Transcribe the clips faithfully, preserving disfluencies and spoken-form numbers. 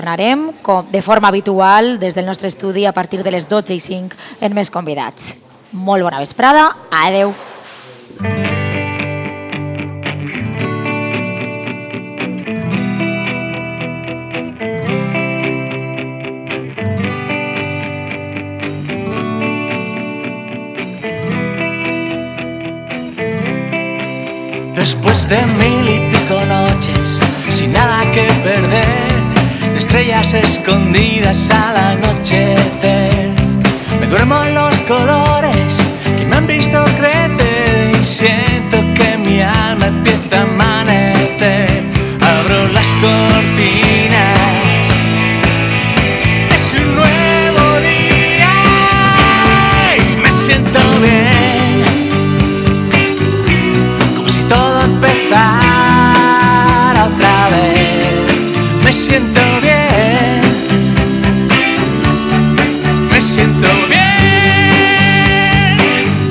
Tornarem com, de forma habitual des del nostre estudi a partir de les dotze i cinc en més convidats. Molt bona vesprada, adeu. Después de mil y pico noches, sin nada que perder, de estrellas escondidas al anochecer, me duermo en los colores que me han visto crecer y siento que mi alma empieza a amanecer. Abro las cortinas, es un nuevo día y me siento bien. Empezar otra vez, me siento bien, me siento bien.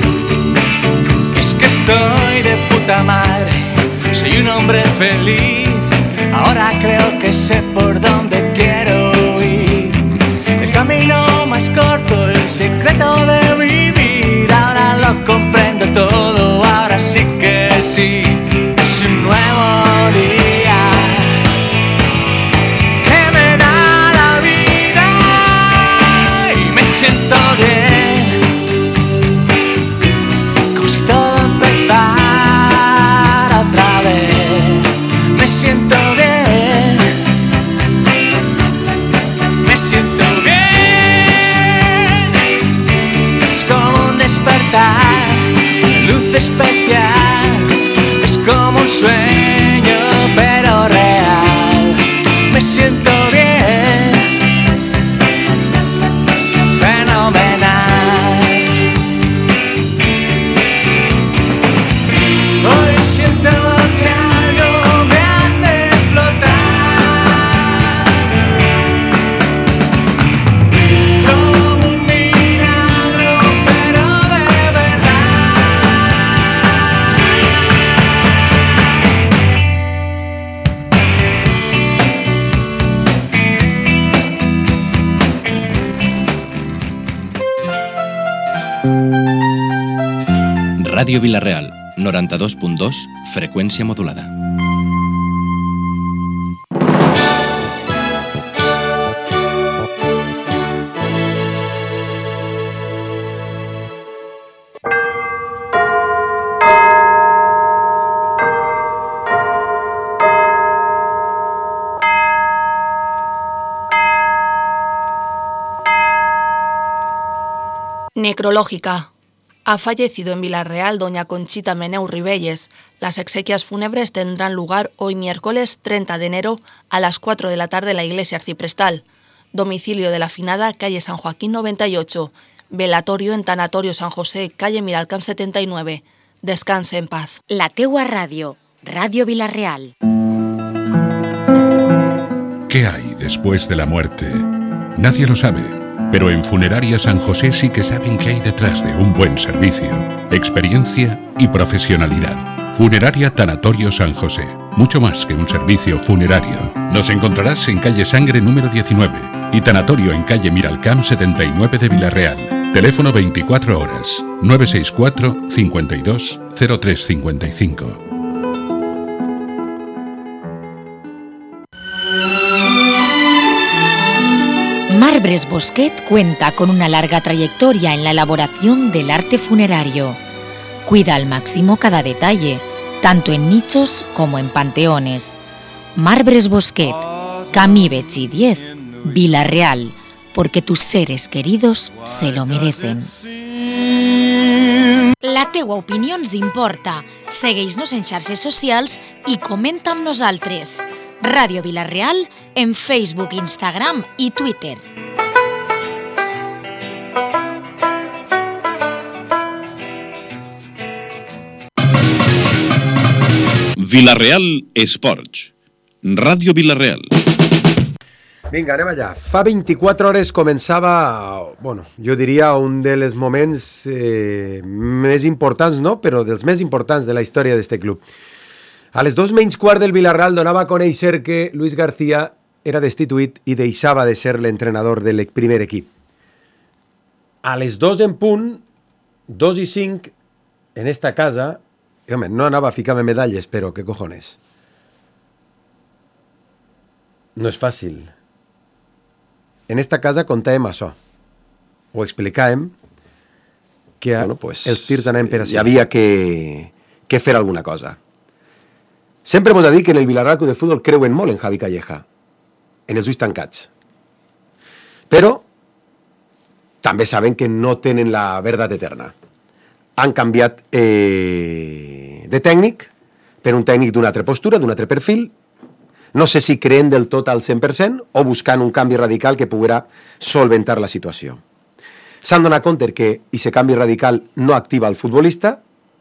Es que estoy de puta madre, soy un hombre feliz. Ahora creo que sé por dónde quiero ir. El camino más corto, el secreto de vivir. Ahora lo comprendo todo, ahora sí que sí. Es un nuevo día que me da la vida y me siento bien, como si todo empezara otra vez. Me siento bien, me siento bien. Es como un despertar, una luz especial. Es como un sueño pero real. Me siento bien, fenomenal. Hoy siento que algo me hace flotar, como un milagro pero de verdad. Ràdio Vila-real, noranta-dos punt dos, freqüència modulada. Necrológica. Ha fallecido en Vila-real doña Conchita Meneu Ribelles. Las exequias fúnebres tendrán lugar hoy miércoles treinta de enero a las cuatro de la tarde en la iglesia arciprestal. Domicilio de la finada, calle San Joaquín noventa y ocho. Velatorio en Tanatorio San José, calle Miralcamp setenta y nueve. Descanse en paz. La teua ràdio, Ràdio Vila-real. ¿Qué hay después de la muerte? Nadie lo sabe. Pero en Funeraria San José sí que saben qué hay detrás de un buen servicio, experiencia y profesionalidad. Funeraria Tanatorio San José. Mucho más que un servicio funerario. Nos encontrarás en calle Sangre número diecinueve y Tanatorio en calle Miralcamp setenta y nueve de Vila-real. Teléfono veinticuatro horas, nueve seis cuatro, cincuenta y dos, cero tres cincuenta y cinco. Marbres Bosquet cuenta con una larga trayectoria en la elaboración del arte funerario. Cuida al máximo cada detalle, tanto en nichos como en panteones. Marbres Bosquet, Camí Betxí diez, Vila-real, porque tus seres queridos se lo merecen. La teua opinió ens importa. Segueix-nos en xarxes socials i comenta amb nosaltres. Ràdio Vila-real en Facebook, Instagram i Twitter. Vila-real Esports. Ràdio Vila-real. Vinga, anem allà. Fa vint-i-quatre hores començava, bueno, jo diria un dels moments eh, més importants, no? Però dels més importants de la història d'este club. A les dos menys quart del Vila-real donava a conèixer que Luis García era destituït i deixava de ser l'entrenador del primer equip. A les dos en punt, dos i cinc, en esta casa, i, home, no anava a ficar-me medalles, però què cojones? No és fàcil. En esta casa contàvem això. Ho explicàvem que bueno, pues, els tirs anaven per així. Hi havia que, que fer alguna cosa. Sempre mos ha dit que en el Villarreal Club de Futbol creuen molt en Javi Calleja, en els ulls tancats. Però també saben que no tenen la veritat eterna. Han canviat eh, de tècnic per un tècnic d'una altra postura, d'un altre perfil. No sé si creen del tot al cent per cent o buscant un canvi radical que poguera solventar la situació. S'han donat compte que aquest canvi radical no activa el futbolista,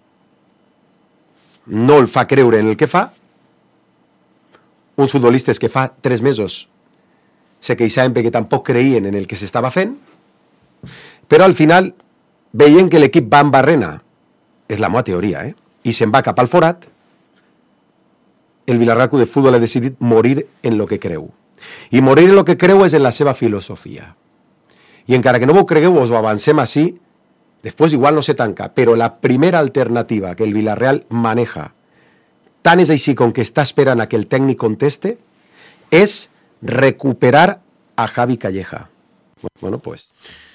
no el fa creure en el que fa. Uns futbolistes que fa tres mesos se queixaven perquè tampoc creien en el que s'estava fent, però al final, veient que l'equip va en barrena, és la meva teoria, eh? I se'n va cap al forat, el Villarreal Club de Futbol ha decidit morir en lo que creu. I morir en lo que creu és en la seva filosofia. I encara que no ho cregueu, us ho avancem així, després igual no se tanca, però la primera alternativa que el Villarreal maneja, tant és així com que està esperant a que el tècnic conteste, és recuperar a Javi Calleja. Bueno, pues...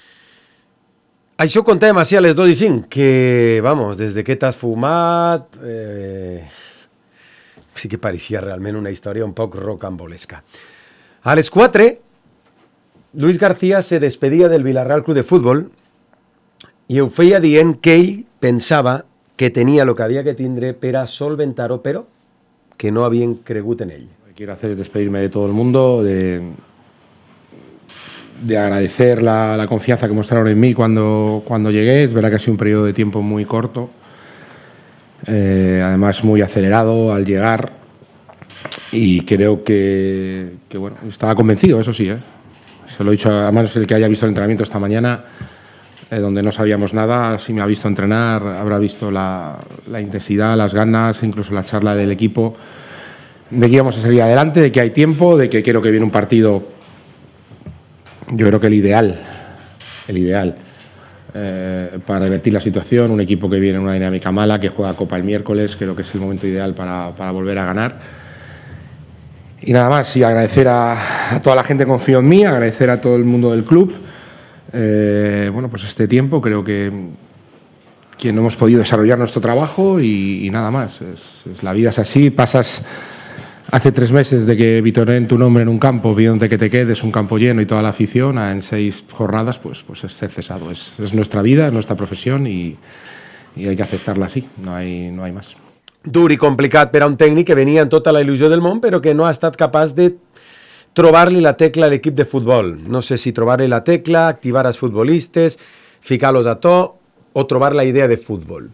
Això contàvem així a les dos i cinc, que, vamos, des de que t'has fumat... Eh... Sí que pareixia realment una història un poc rocambolesca. A les quatre, Luis García se despedia del Villarreal Club de Futbol i ho feia dient que ell pensava que tenia el que havia que tindre per a solventar-ho, però que no havien cregut en ell. Lo que quiero hacer es despedirme de todo el mundo, de, de agradecer la, la confianza que mostraron en mí cuando, cuando llegué. Es verdad que ha sido un periodo de tiempo muy corto. Eh, además muy acelerado al llegar y creo que, que bueno, estaba convencido, eso sí, ¿eh? Se lo he dicho, además el que haya visto el entrenamiento esta mañana, eh, donde no sabíamos nada, si me ha visto entrenar, habrá visto la, la intensidad, las ganas, incluso la charla del equipo, de que íbamos a salir adelante, de que hay tiempo, de que creo que viene un partido, yo creo que el ideal, el ideal, Eh, para revertir la situación, un equipo que viene en una dinámica mala, que juega Copa el miércoles, creo que es el momento ideal para, para volver a ganar. Y nada más, y agradecer a, a toda la gente que confió en mí, agradecer a todo el mundo del club, eh, bueno, pues este tiempo creo que, que no hemos podido desarrollar nuestro trabajo y, y nada más, es, es, la vida es así, pasas... Hace tres meses de que vitoren tu nombre en un campo, viéndote que te quedes, un campo lleno y toda la afición, en seis jornadas, pues, pues es ser cesado. Es, es nuestra vida, es nuestra profesión y, y hay que aceptarla así, no hay, no hay más. Dur i complicat per a un tècnic que venia amb tota la il·lusió del món, però que no ha estat capaç de trobar-li la tecla a l'equip de futbol. No sé si trobar-li la tecla, activar els futbolistes, ficar-los a to o trobar la idea de futbol.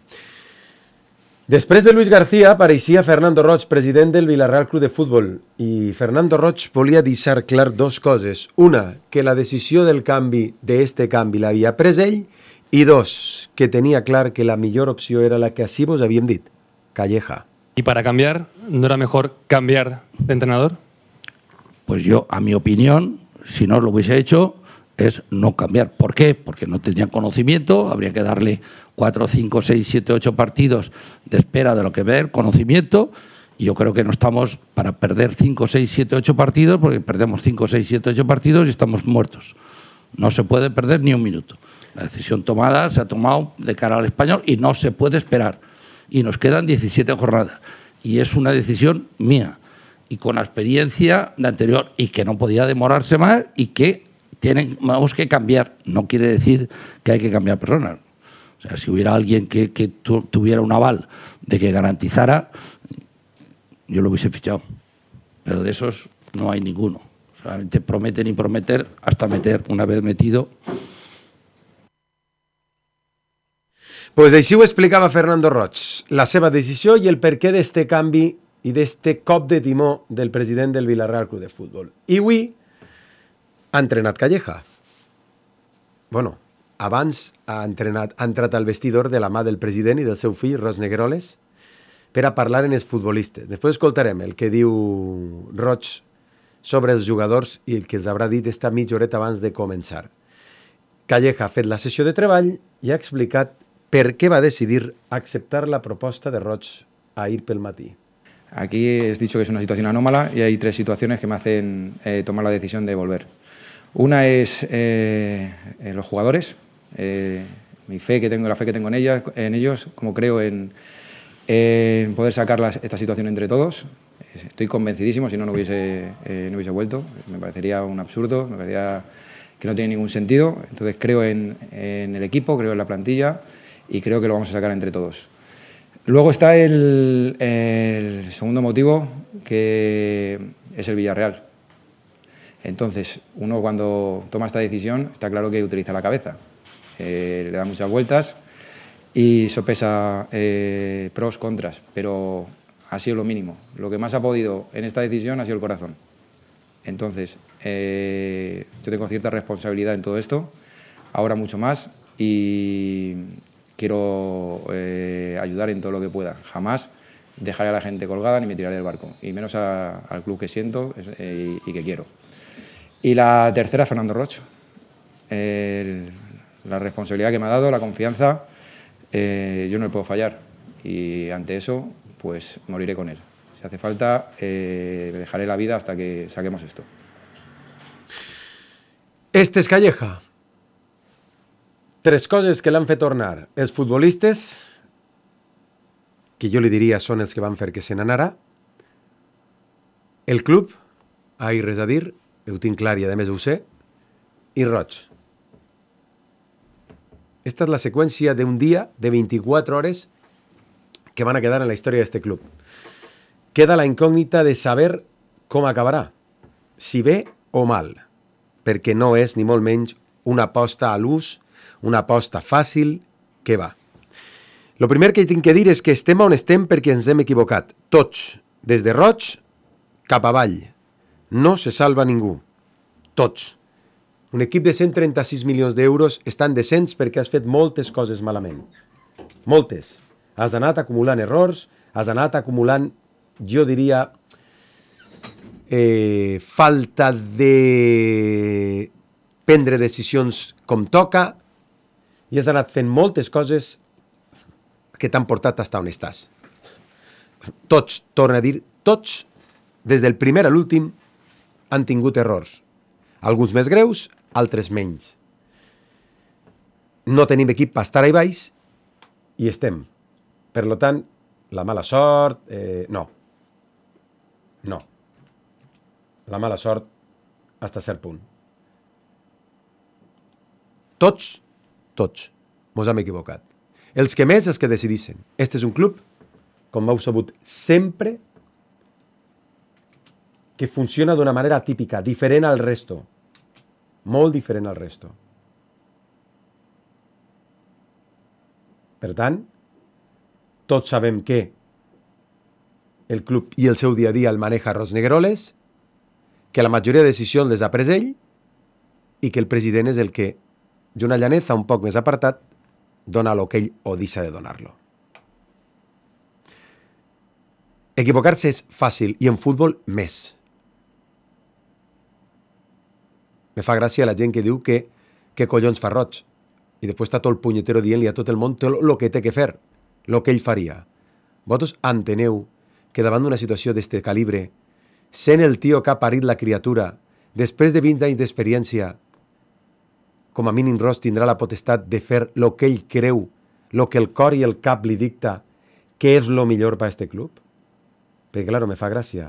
Després de Luis García apareixia Fernando Roig, president del Villarreal Club de Futbol, i Fernando Roig volia deixar clar dos coses. Una, que la decisió del canvi d'este canvi l'havia pres ell, i dos, que tenia clar que la millor opció era la que així vos havíem dit, Calleja. ¿Y para cambiar, no era mejor cambiar de entrenador? Pues yo, a mi opinión, si no lo hubiese hecho, es no cambiar. ¿Por qué? Porque no tenían conocimiento, habría que darle cuatro, cinco, seis, siete, ocho partidos de espera de lo que ver, conocimiento, y yo creo que no estamos para perder cinco, seis, siete, ocho partidos, porque perdemos cinco, seis, siete, ocho partidos y estamos muertos. No se puede perder ni un minuto. La decisión tomada se ha tomado de cara al Español y no se puede esperar. Y nos quedan diecisiete jornadas. Y es una decisión mía, y con la experiencia de anterior, y que no podía demorarse más, y que tenemos que cambiar. No quiere decir que hay que cambiar personas. O sea, si hubiera alguien que, que tu, tuviera un aval de que garantizara, yo lo hubiese fichado. Pero de esos no hay ninguno. Solamente prometen y prometer hasta meter. Una vez metido... Pues així ho explicava Fernando Roig, la seva decisió i el perquè d'este canvi i d'este cop de timó del president del Villarreal Club de Futbol. I avui ha entrenat Calleja. Bueno, abans ha, entrenat, ha entrat al vestidor de la mà del president i del seu fill, Ros Negroles, per a parlar en els futbolistes. Després escoltarem el que diu Roig sobre els jugadors i el que els haurà dit esta mitja horeta abans de començar. Calleja ha fet la sessió de treball i ha explicat per qué va a decidir aceptar la propuesta de Roig a ir pel matí. Aquí es dicho que es una situación anómala y hay tres situaciones que me hacen eh, tomar la decisión de volver. Una es eh, eh, los jugadores, eh, mi fe que tengo, la fe que tengo en, ellas, en ellos, como creo en, en poder sacar las, esta situación entre todos. Estoy convencidísimo, si no, no hubiese, eh, no hubiese vuelto. Me parecería un absurdo, me parecería que no tiene ningún sentido. Entonces creo en, en el equipo, creo en la plantilla y creo que lo vamos a sacar entre todos. Luego está el, el segundo motivo, que es el Villarreal. Entonces, uno cuando toma esta decisión está claro que utiliza la cabeza, eh, le da muchas vueltas y sopesa eh, pros, contras, pero ha sido lo mínimo. Lo que más ha podido en esta decisión ha sido el corazón. Entonces, eh, yo tengo cierta responsabilidad en todo esto, ahora mucho más, y quiero eh, ayudar en todo lo que pueda. Jamás dejaré a la gente colgada ni me tiraré del barco, y menos a, al club que siento eh, y, y que quiero. Y la tercera, Fernando Roig. El, la responsabilidad que me ha dado, la confianza, eh, yo no le puedo fallar. Y ante eso, pues moriré con él. Si hace falta, eh, dejaré la vida hasta que saquemos esto. Este és Calleja. Tres coses que l'han fet tornar. Els futbolistes, que jo li diria són els que van fer que se n'anara. El club, ahí res a dir, ho tinc clar i a més ho sé, i Roig. Esta és la seqüència d'un dia de vint-i-quatre hores que van a quedar en la història d'este club. Queda la incògnita de saber com acabarà, si bé o mal, perquè no és ni molt menys una aposta a l'ús, una aposta fàcil que va. Lo primer que tinc que dir és que estem on estem perquè ens hem equivocat. Tots, des de Roig cap avall. No se salva ningú. Tots. Un equip de cent trenta-sis milions d'euros està en descens perquè has fet moltes coses malament. Moltes. Has anat acumulant errors, has anat acumulant, jo diria, eh, falta de prendre decisions com toca, i has anat fent moltes coses que t'han portat fins on estàs. Tots, torna a dir, tots, des del primer a l'últim, han tingut errors. Alguns més greus, altres menys. No tenim equip per estar ahí baix i estem. Per tant, la mala sort... Eh, no. No. La mala sort fins a cert punt. Tots, tots, mos hem equivocat. Els que més, els que decidissin. Este és un club, com heu sabut sempre, que funciona d'una manera típica, diferent al resto. Molt diferent al resto. Per tant, tots sabem que el club i el seu dia a dia el maneja Rosnegueroles, que la majoria de decisions les ha pres ell i que el president és el que, d'una llaneza un poc més apartat, dona l'okell o deixa de donar-lo. Equivocar-se és fàcil i en futbol més. Me fa gràcia la gent que diu que què collons fa Roig i després està tot el punyetero dient-li a tot el món tot el que té que fer, el que ell faria. Vosaltres enteneu que davant d'una situació d'este calibre, sent el tio que ha parit la criatura, després de vint anys d'experiència, com a mínim Roig tindrà la potestat de fer el que ell creu, el que el cor i el cap li dicta que és el millor per a este club? Perquè, clar, me fa gràcia.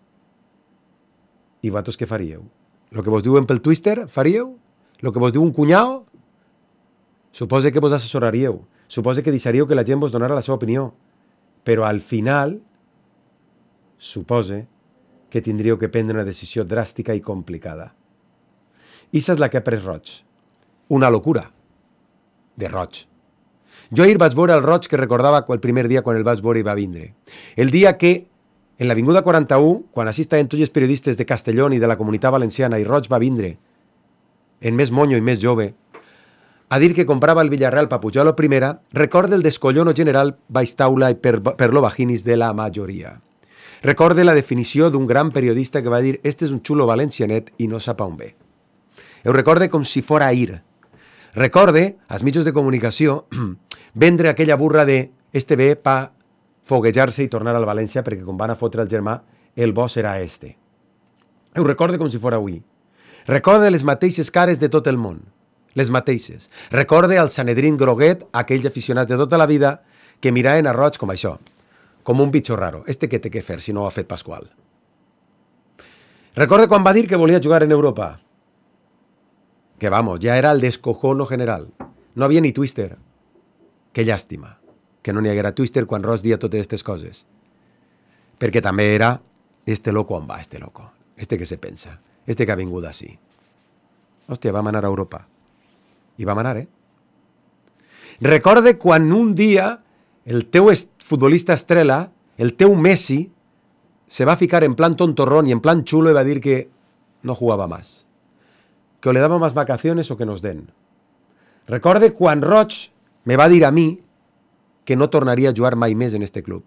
I vosaltres què faríeu? El que vos diuen pel Twitter, faríeu? El que vos diu un cunyau? Suposa que vos assessoraríeu. Suposa que deixaríeu que la gent vos donara la seva opinió. Però al final, suposa que tindríeu que prendre una decisió dràstica i complicada. I és la que ha pres Roig. Una locura. De Roig. Jo ahir vaig veure el Roig que recordava el primer dia quan el vaig veure i va vindre. El dia que en l'Avinguda quaranta-u, quan així estaven tots els periodistes de Castellón i de la Comunitat Valenciana, i Roig va vindre, en més monyo i més jove, a dir que comprava el Villarreal per pujar a la primera, recorda el descollono general baix taula i per, per lo vaginis de la majoria. Recorde la definició d'un gran periodista que va dir «Este és un xulo valencianet i no sap on ve». Ho recorde com si fora ahir. Recorde, als mitjans de comunicació, vendre aquella burra de «Este ve pa foguejar-se i tornar al València perquè com van a fotre el germà, el bo serà este». Ho recorde com si fora avui. Recorde les mateixes cares de tot el món. Les mateixes. Recorde al Sanedrín groguet, aquells aficionats de tota la vida que miraven a Roig com això, com un bitxo raro. Este què té que fer si no ho ha fet Pasqual? Recorde quan va dir que volia jugar en Europa. Que vamos, ja era el descojono general. No havia ni Twister. Que llàstima que no n'hi haguera Twister quan Roig dia totes aquestes coses. Perquè també era este loco on va, este loco. Este que se pensa. Este que ha vingut així. Hòstia, vam anar a Europa. I vam anar, eh? Recorde quan un dia el teu futbolista estrella, el teu Messi, se va ficar en plan tontorrón y en plan chulo y va a decir que no jugaba más. Que o le daba más vacaciones o que nos den. Recorde quan Roig me va dir a mi que no tornaria a jugar mai més en este club.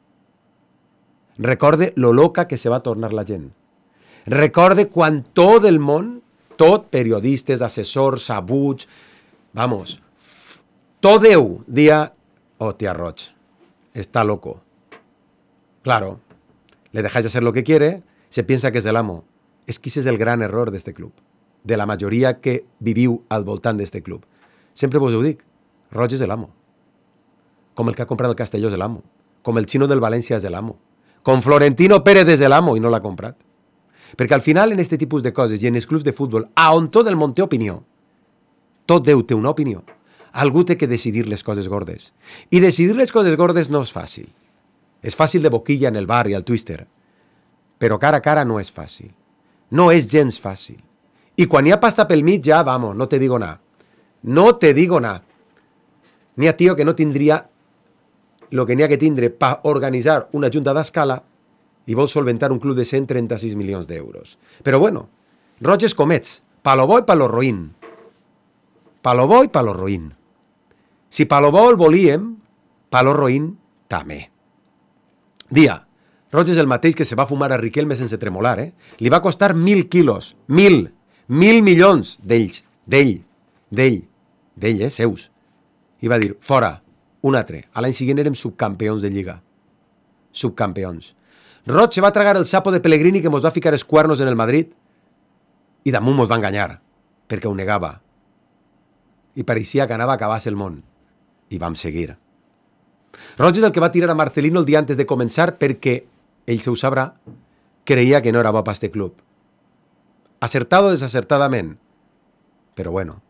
Recorde lo loca que se va tornar la gent. Recorde quan tot el món, tot, periodistes, assessors, sabuts, vamos, tot Déu dia, oh, tia Roig, está loco. Claro, le dejáis hacer lo que quiere, se piensa que es el amo. Es que ese es el gran error d'este club, de la majoria que viviu al voltant d'este club. Sempre vos ho dic, Roig és l'amo. Com el que ha comprat el Castelló és l'amo. Com el xino del València és l'amo. Com Florentino Pérez és l'amo i no l'ha comprat. Perquè al final, en aquest tipus de coses i en els clubs de futbol, a on tot el món té opinió, tot Déu té una opinió, algú té que decidir les coses gordes. I decidir les coses gordes no és fàcil. És fàcil de boquilla en el bar i al Twister, però cara a cara no és fàcil. No és gens fàcil. I quan hi ha pasta pel mig, ja, vamos, no te digo nada. No te digo nada. N'hi ha tio que no tindria el que n'hi ha que tindre per organitzar una junta d'escala i vol solventar un club de cent trenta-sis milions d'euros. Però bueno, Roig és com ets, pa lo bo i pa lo roïn. Pa lo bo i pa lo roïn. Si pa lo bo el volíem, pa lo roïn també. Dia, Roig és el mateix que se va fumar a Riquelme sense tremolar, eh? Li va costar mil quilos, mil, mil milions d'ells, d'ell, d'ell, d'ell, eh, seus. I va dir, fora, un altre. A l'any següent érem subcampions de Lliga. Subcampions. Roig se va tragar el sapo de Pellegrini que mos va ficar els cuernos en el Madrid i damunt mos va enganyar, perquè ho negava. I pareixia que anava a acabar-se el món. I vam seguir. Roig és el que va tirar a Marcelino el dia antes de començar perquè, ell se ho sabrà, creia que no era bo per este club. Acertado o desacertadament. Però bueno.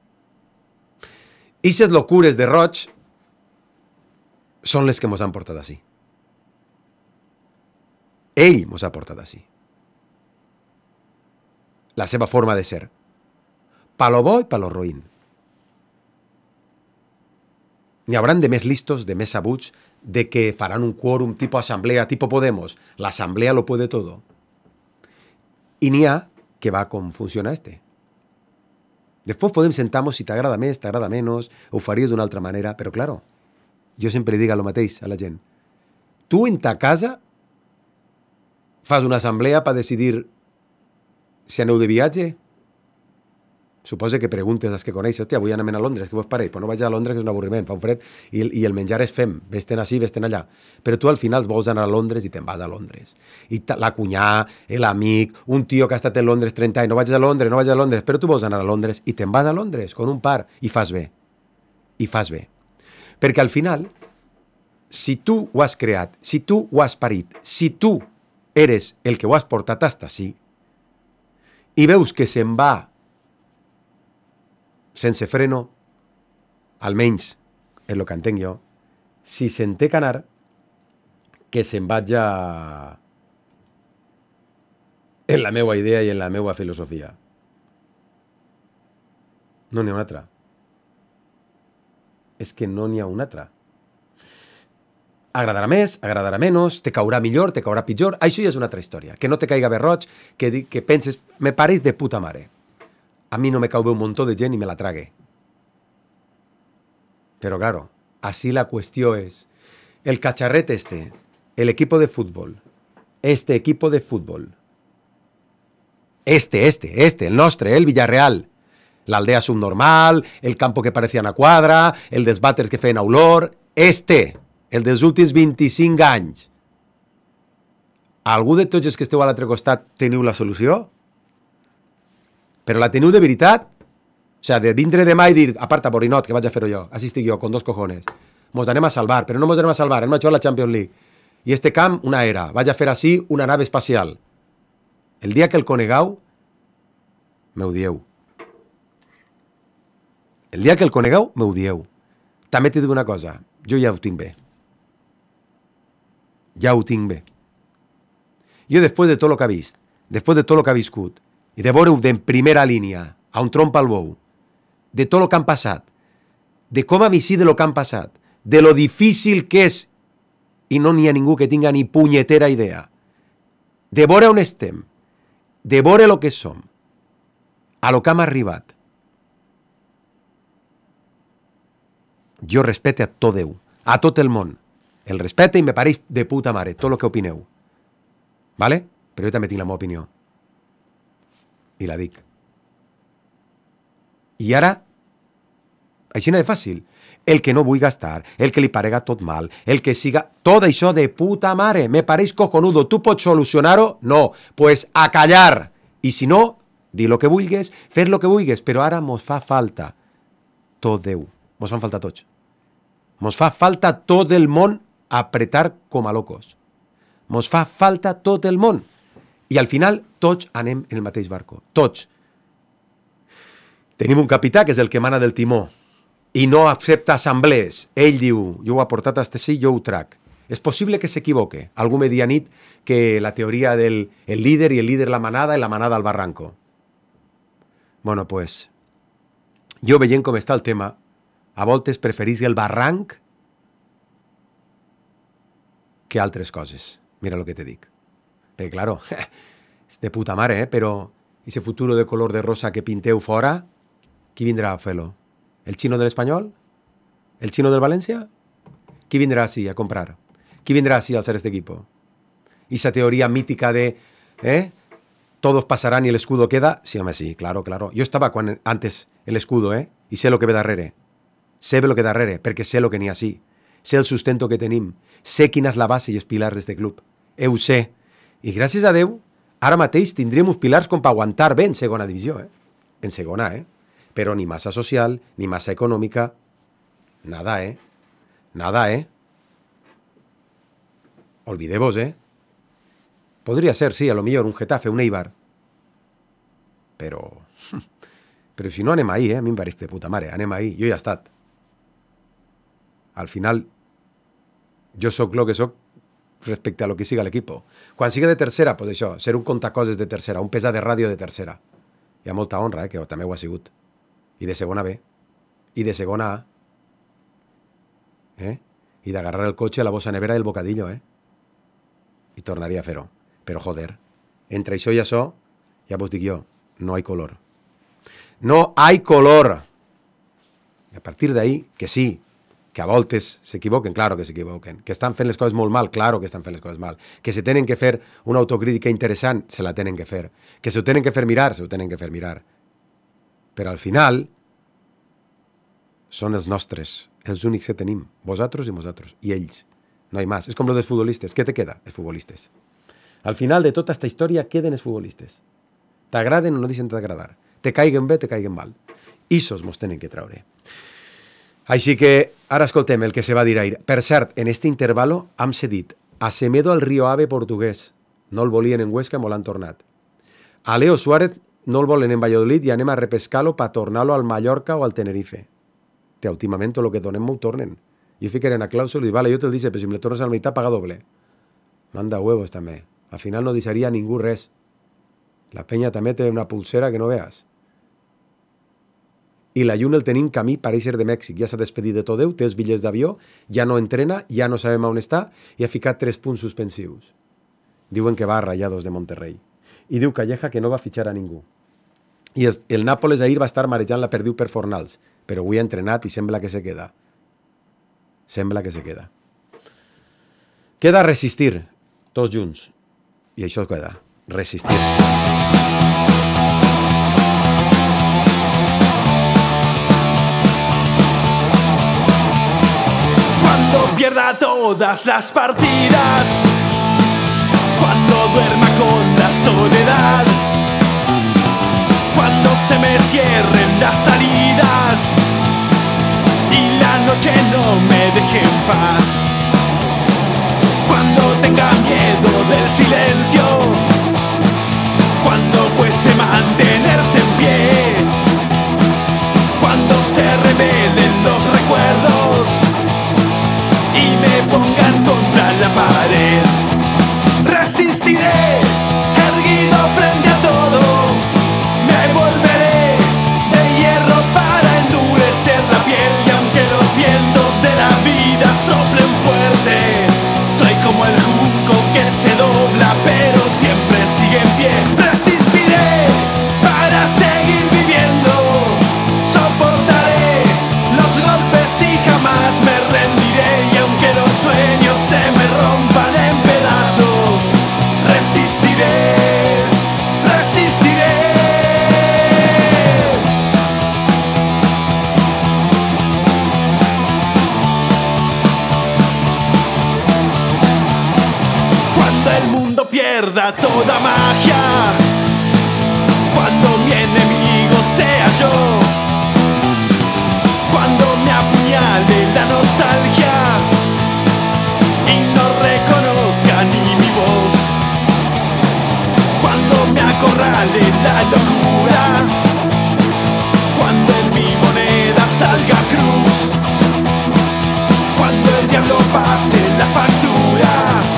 Ixes locures de Roig són les que mos han portat així. Ell mos ha portat així. La seva forma de ser. Pa lo bo i pa lo roïn. N'hi hauran de més listos, de més sabuts, de que faran un quòrum tipo assemblea, tipo Podemos. L'assemblea lo puede todo. I n'hi ha que va com funciona este. Després podem sentar-nos si t'agrada més, t'agrada menys, ho faries d'una altra manera, però claro, jo sempre dic el mateix a la gent. Tu en ta casa fas una assemblea per decidir si aneu de viatge? Suposa que preguntes als que coneixes, hòstia, vull anar a Londres, què vos pareix? Però no vaig a Londres, que és un avorriment, fa un fred, i, i el menjar és fem, vés-te'n així, vés-te'n allà. Però tu al final vols anar a Londres i te'n vas a Londres. I la cunyà, l'amic, un tio que ha estat en Londres trenta anys, no vaig a Londres, no vaig a Londres, però tu vols anar a Londres i te'n vas a Londres, con un par, i fas bé. I fas bé. Perquè al final, si tu ho has creat, si tu ho has parit, si tu eres el que ho has portat hasta així, i veus que se'n va sense freno, almenys, és el que entenc jo, si se'n té que anar, que se'n vaja en la meua idea i en la meua filosofia. No n'hi ha una altra. És que no n'hi ha una altra. Agradarà més, agradarà menys, te caurà millor, te caurà pitjor, això ja és una altra història. Que no te caiga bé roig, que, que penses, me pareix de puta mare. A mí no me cau bé un montón de gent y me la trague. Pero claro, así la cuestión es, el cacharrete este, el equipo de fútbol, este equipo de fútbol. Este, este, este, el nostre, el Villarreal. L'aldea subnormal, el campo que parecía una quadra, el dels vàters que feien olor. Este, el dels últims vint-i-cinc anys. Algú de tots els que esteu a l'altre costat teniu la solució? Però la teniu de veritat? O sigui, de vindre demà i dir, aparta, Borinot, que vaig a fer-ho jo, així estic jo, con dos cojones. Mos anem a salvar, però no mos anem a salvar, hem a jugar a la Champions League. I este camp, una era. Vaig a fer així una nave espacial. El dia que el conegueu, m'ho dieu. El dia que el conegueu, m'ho dieu. També t'he dit una cosa, jo ja ho tinc bé. Ja ho tinc bé. Jo, després de tot el que ha vist, després de tot el que ha viscut, i de veure-ho de primera línia, a un trompa al bou, de tot el que han passat, de com a mi sí de lo que han passat, de lo difícil que és, i no n'hi ha ningú que tinga ni punyetera idea, de veure on estem, de veure el que som, a lo que hem arribat. Jo respecte a tot Déu, a tot el món. El respecte i me pareix de puta mare, tot el que opineu. Vale? Però jo també tinc la meva opinió. I la dic. I ara, així no és fàcil. El que no vull gastar, el que li parega tot mal, el que siga... Tot això de puta mare, me pareix cojonudo. Tu pots solucionar-ho? No. Pues a callar. I si no, dir lo que vulgues, fer lo que vulgues, però ara mos fa falta tot Déu. Mos fan falta tots. Mos fa falta tot el món apretar com a locos. Mos fa falta tot el món. I al final tots anem en el mateix barco. Tots. Tenim un capità que és el que mana del timó i no accepta assemblees. Ell diu, jo ho he portat a este sí, jo ho trac. És possible que s'equivoque. Algú me dia nit que la teoria del el líder i el líder la manada i la manada al barranco. Bueno, pues, jo veient com està el tema, a voltes preferís el barranc que altres coses. Mira el que te dic. Perquè, claro, és de puta mare, eh? Però ese futuro de color de rosa que pinteu fora, qui vindrà a fer-lo? ¿El chino del Espanyol? ¿El chino del València? Qui vindrà així a comprar? Qui vindrà així a alçar este equipo? Y esa teoría mítica de, ¿eh? Todos pasarán y el escudo queda. Sí, home, sí, claro, claro. Jo estava quan, antes el escudo, ¿eh? I sé lo que ve darrere. Sé lo que darrere, perquè sé lo que n'hi ha així. Sé el sustento que tenim. Sé quina és la base i els pilars d'este club. Eu sé. I gràcies a Déu, ara mateix tindríem uns pilars com per aguantar bé en segona divisió, eh? En segona, eh? Però ni massa social, ni massa econòmica. Nada, eh? Nada, eh? Olvideu-vos, eh? Podria ser, sí, a lo millor un Getafe, un Eibar. Però... Però si no anem ahí, eh? A mi em pareix de puta mare. Anem ahí. Jo ja he estat. Al final, jo sóc el que sóc respecte a lo que siga l'equip. Quan siga de tercera, pues això, ser un contacoses de tercera, un pesat de ràdio de tercera. Hi ha molta honra, eh, que també ho ha sigut. I de segona B. I de segona A. Eh? I d'agarrar el cotxe, la bossa nevera i el bocadillo, eh? I tornaria a fer-ho. Però, joder, entre això i això, ja vos dic jo, no hay color. No hay color. I a partir d'ahí, que sí, que a voltes s'equivoquen, claro que s'equivoquen, que estan fent les coses molt mal, claro que estan fent les coses mal, que se tenen que fer una autocrítica interessant, se la tenen que fer, que se ho tenen que fer mirar, se ho tenen que fer mirar. Però al final són els nostres, els únics que tenim, vosaltres i vosaltres, i ells, no hi més. És com lo dels futbolistes, què te queda? Els futbolistes. Al final de tota aquesta història queden els futbolistes. T'agraden o no deixen d'agradar. Te caiguen bé, te caiguen mal. Ixos mos tenen que traure. Així que, ara escoltem el que se va dir ahir. Per cert, en este intervalo hem cedit a Semedo al Río Ave portuguès. No el volien en Huesca, m'ho l'han tornat. A Leo Suárez no el volen en Valladolid i anem a repescar-lo per tornar-lo al Mallorca o al Tenerife. Te, últimament, el que donem m'ho tornen. Jo ficaré en la clàusula i dic, vale, jo te'l dice, però si me tornes a la meitat, paga doble. Manda huevos, també. Al final no deixaria ningú res. La penya també té una pulsera que no veas. I la Lluna el tenim camí per eixer de Mèxic. Ja s'ha despedit de tot Déu, té els bitllets d'avió, ja no entrena, ja no sabem on està i ha ficat tres punts suspensius. Diuen que va a Rayados de Monterrey. I diu Calleja que no va fitxar a ningú. I el, el Nàpoles ahir va estar marejant la perdiu per Fornals, però avui ha entrenat i sembla que se queda. Sembla que se queda. Queda resistir, tots junts. I això queda, resistir. Cuando pierda todas las partidas, cuando duerma con la soledad, cuando se me cierren las salidas y la noche no me deje en paz, cuando tenga miedo del silencio, cuando cueste mantenerse en pie, cuando se rebelen los recuerdos y me pongan contra la pared, resistiré, erguido frente a todo, me volveré de hierro para endurecer la piel, y aunque los vientos de la vida soplen fuerte, soy como el junco que se dobla pero siempre sigue en pie, resistiré para seguir viviendo, soportaré los golpes y jamás me rendiré, y aunque los sueños se me rompan en pedazos, resistiré, resistiré. Cuando el mundo pierda toda magia, cuando mi enemigo sea yo, cuando me apuñale la nostalgia y no reconozca ni mi voz, cuando me acorrale la locura, cuando en mi moneda salga cruz, cuando el diablo pase la factura,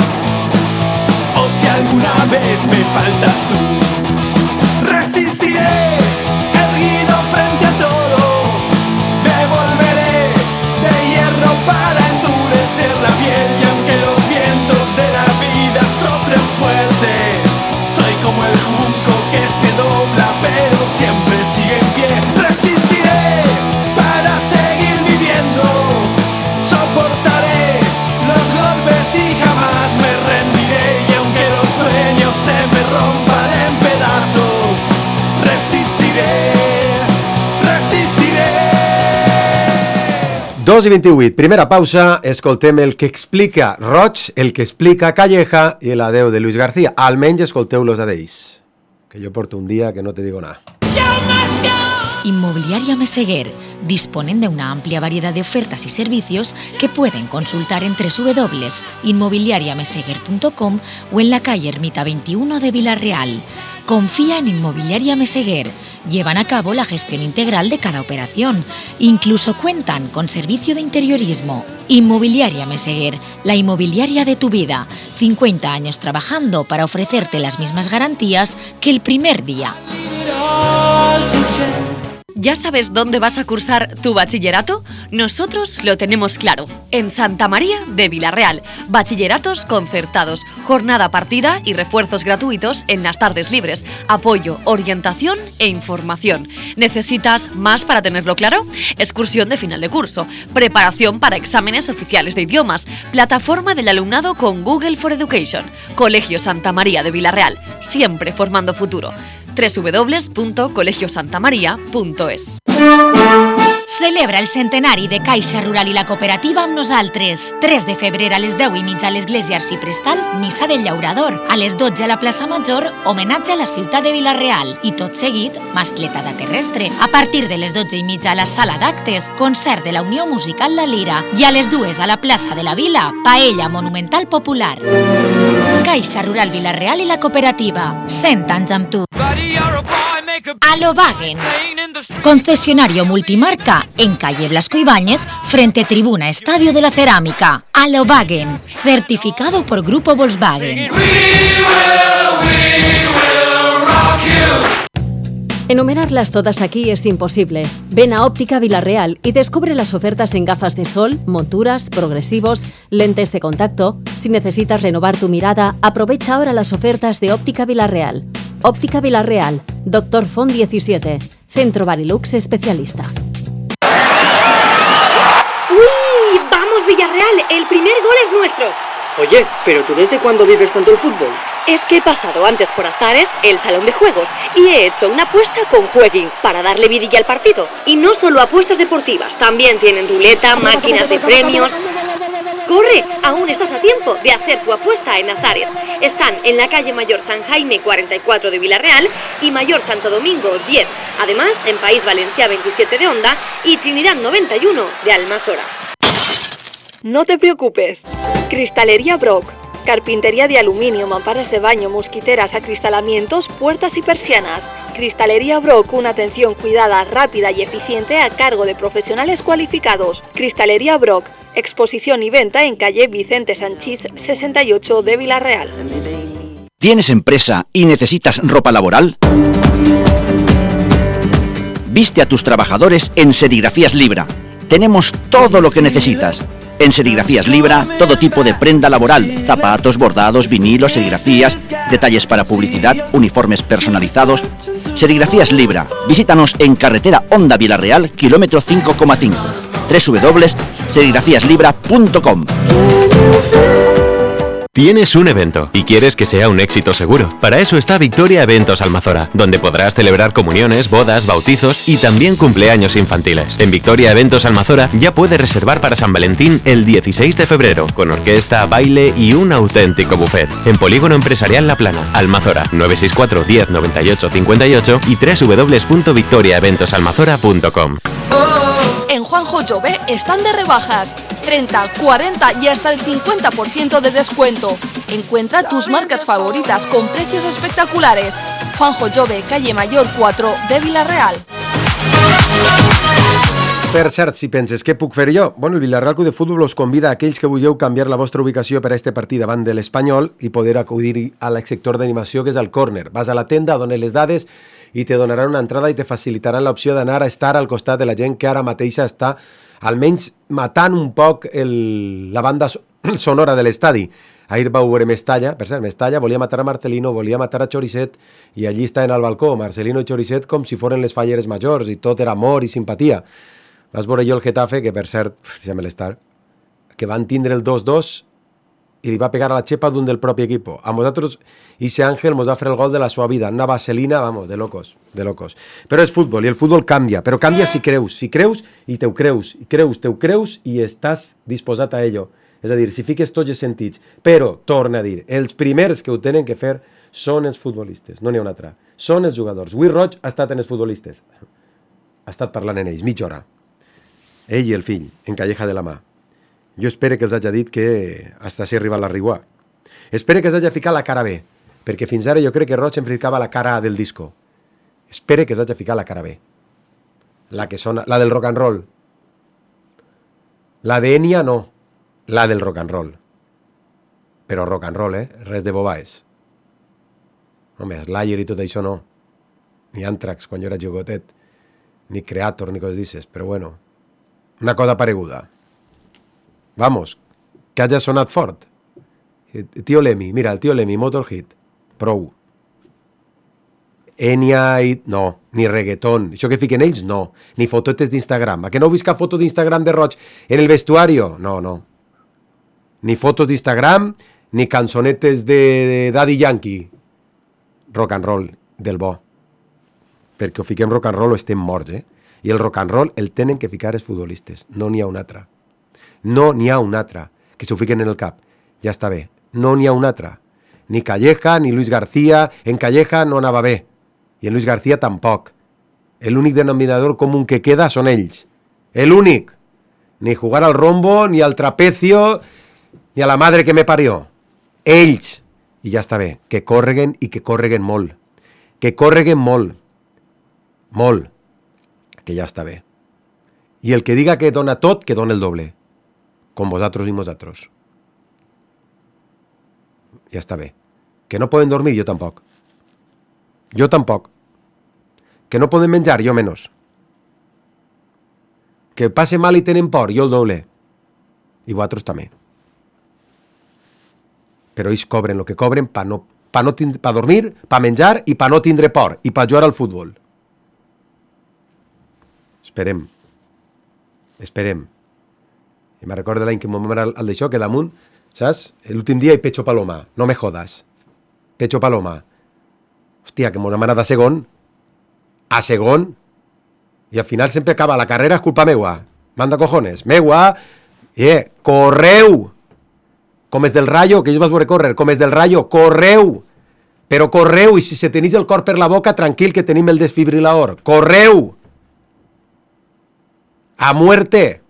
o si alguna vez me faltas tú, resistiré, erguido frente a todo, me volveré de hierro para endurecer la piel, y aunque los vientos de la vida soplen fuerte, soy como el junco que se dobla pero siempre sigue en pie, resistiré para seguir viviendo, soportaré los golpes y jamás me rendiré, y aunque los sueños se me rompan en pedazos, resistiré, resistiré. dos i vint-i-vuit, primera pausa, escoltem el que explica Roig, el que explica Calleja i l'adeu de Luis García. Almenys escolteu-los a d'ells, que jo porto un dia que no te digo nada. Inmobiliaria Meseguer, disponen de una amplia variedad de ofertas y servicios que pueden consultar en doble u doble u doble u punto inmobiliaria meseguer punto com o en la calle Ermita veintiuno de Villarreal. Confía en Inmobiliaria Meseguer. Llevan a cabo la gestión integral de cada operación. Incluso cuentan con servicio de interiorismo. Inmobiliaria Meseguer, la inmobiliaria de tu vida. cincuenta años trabajando para ofrecerte las mismas garantías que el primer día. ¿Ya sabes dónde vas a cursar tu bachillerato? Nosotros lo tenemos claro. En Santa María de Villarreal. Bachilleratos concertados, jornada partida y refuerzos gratuitos en las tardes libres. Apoyo, orientación e información. ¿Necesitas más para tenerlo claro? Excursión de final de curso. Preparación para exámenes oficiales de idiomas. Plataforma del alumnado con Google for Education. Colegio Santa María de Villarreal. Siempre formando futuro. doble u doble u doble u punto colegio santa maria punto es. Celebra el centenari de Caixa Rural i la Cooperativa amb nosaltres. tres de febrer a les deu i mitja a l'Església Arciprestal, Missa del Llaurador. A les dotze a la plaça Major, homenatge a la ciutat de Vila-real. I tot seguit, mascletada terrestre. A partir de les dotze i mitja a la sala d'actes, concert de la Unió Musical La Lira. I a les dues a la plaça de la Vila, paella monumental popular. Caixa Rural Vila-real i la Cooperativa. cent anys amb tu. Alobagen, concesionario multimarca en calle Blasco Ibáñez, frente Tribuna Estadio de la Cerámica. Alobagen, certificado por Grupo Volkswagen. Enumerarlas todas aquí es imposible. Ven a Óptica Vila-real y descubre las ofertas en gafas de sol, monturas, progresivos, lentes de contacto. Si necesitas renovar tu mirada, aprovecha ahora las ofertas de Óptica Vila-real. Óptica Vila-real, Doctor Font diecisiete, Centro Barilux especialista. ¡Uy! ¡Vamos Villarreal! ¡El primer gol es nuestro! Oye, ¿pero tú desde cuándo vives tanto el fútbol? Es que he pasado antes por Azares, el salón de juegos, y he hecho una apuesta con Jueguin para darle vidilla al partido. Y no solo apuestas deportivas, también tienen ruleta, máquinas de premios. ¡Corre! Aún estás a tiempo de hacer tu apuesta en Azares. Están en la calle Mayor San Jaime cuarenta y cuatro de Villarreal y Mayor Santo Domingo diez. Además, en País Valencià veintisiete de Onda y Trinidad noventa y uno de Almasora. No te preocupes. Cristalería Brock. Carpintería de aluminio, mamparas de baño, mosquiteras, acristalamientos, puertas y persianas. Cristalería Brock, una atención cuidada, rápida y eficiente a cargo de profesionales cualificados. Cristalería Brock, exposición y venta en calle Vicente Sanchís sesenta y ocho de Villarreal. ¿Tienes empresa y necesitas ropa laboral? Viste a tus trabajadores en Serigrafías Libra. Tenemos todo lo que necesitas. En Serigrafías Libra, todo tipo de prenda laboral, zapatos, bordados, vinilos, serigrafías, detalles para publicidad, uniformes personalizados. Serigrafías Libra. Visítanos en carretera Onda Villarreal, kilómetro cinco coma cinco. doble u doble u doble u punto serigrafías libra punto com. Tienes un evento y quieres que sea un éxito seguro. Para eso está Victoria Eventos Almazora, donde podrás celebrar comuniones, bodas, bautizos y también cumpleaños infantiles. En Victoria Eventos Almazora ya puedes reservar para San Valentín el dieciséis de febrero, con orquesta, baile y un auténtico buffet. En Polígono Empresarial La Plana, Almazora, nueve seis cuatro, diez, noventa y ocho, cincuenta y ocho y doble u doble u doble u punto victoria eventos almazora punto com. En Juanjo Jove están de rebajas. treinta, cuarenta y hasta el cincuenta por ciento de descuento. Encuentra tus marcas favoritas con precios espectaculares. Juanjo Jove, calle Mayor cuatro de Villarreal. Per cert, si penses què puc fer jo? Bueno, el Villarreal Club de Futbol us convida a aquells que vulgueu canviar la vostra ubicació per a este partit davant de l'Espanyol i poder acudir al sector d'animació que és el córner. Vas a la tenda, dones les dades i te donaran una entrada i te facilitaran l'opció d'anar a estar al costat de la gent que ara mateixa està almenys matant un poc el, la banda sonora de l'estadi. Ahir va veure Mestalla, per cert, Mestalla volia matar a Marcelino, volia matar a Choricet i allí està en el balcó, Marcelino i Choricet com si foren les falleres majors i tot era amor i simpatia. Vas veure jo el Getafe, que per cert, deixa'm l'estar, que van tindre el dos dos i li va pegar a la xepa d'un del propi equipo. A nosaltres, ese Ángel nos va fer el gol de la sua vida, una vaselina, vamos, de locos, de locos. Però és futbol, i el futbol canvia, però canvia si creus, si creus i teu creus, i creus, teu creus i estàs disposat a ello. És a dir, si fiques tots els sentits. Però, torna a dir, els primers que ho tenen que fer són els futbolistes, no n'hi ha un altre. Són els jugadors. Will Roig ha estat en els futbolistes. Ha estat parlant en ells, mitja hora. Ell i el fill, en Calleja de la Mà. Jo espero que els hagi dit que hasta si arriba la Rigua. Espero que els hagi ficat la cara B, perquè fins ara jo crec que Roig em ficava la cara A del disco. Espero que els hagi ficat la cara B. La que sona, la del rock and roll. La de Enya no, la del rock and roll. Però rock and roll, eh? Res de bobaes. Home, Slayer i tot això no. Ni Anthrax, quan jo era jogotet. Ni Creator, ni coses d'ixes, però bueno. Una cosa pareguda. Vamos, que hagi sonat fort. El tio Lemmy, mira, el tio Lemmy, Motorhead, prou. Enya i... no, ni reggaeton. Això que fiquen ells, no. Ni fototes d'Instagram. A que no heu vist cap foto d'Instagram de Roig en el vestuario? No, no. Ni fotos d'Instagram, ni cançonetes de Daddy Yankee. Rock and roll, del bo. Perquè ho fiquem rock and roll o estem morts, eh? I el rock and roll el tenen que ficar els futbolistes. No n'hi ha un altre. No n'hi ha un altre que s'ho fiquen en el cap. Ja està bé. No n'hi ha un altre. Ni Calleja, ni Luis García. En Calleja no anava bé. I en Luis García tampoc. L'únic denominador común que queda són ells. L'únic. Ni jugar al rombo, ni al trapecio, ni a la madre que me parió. Ells. I ja està bé. Que córreguen i que córreguen molt. Que córreguen molt. Molt. Que ja està bé. I el que diga que dona tot, que dona el doble. Com vosaltres i nosaltres. Ja està bé. Que no poden dormir, jo tampoc. Jo tampoc. Que no poden menjar, jo menys. Que passe mal i tenen por, jo el doble. I vosaltres també. Però ells cobren el que cobren per no, pa no tind- pa dormir, per menjar i per no tindre por i per jugar al futbol. Esperem. Esperem. I me recordo l'any que m'ho vam anar al d'això, que damunt, saps? L'últim dia hi pecho paloma. No me jodas. Pecho Paloma. Hòstia, que m'ho han anat a segon. A segon. I al final sempre acaba la carrera, és culpa meua. Manda cojones. Meua. Eh, correu. Com és del Rayo, que jo vas veure córrer, com és del Rayo, correu. Però correu, i si se tenis el cor per la boca, tranquil, que tenim el desfibrilador. Correu. A muerte.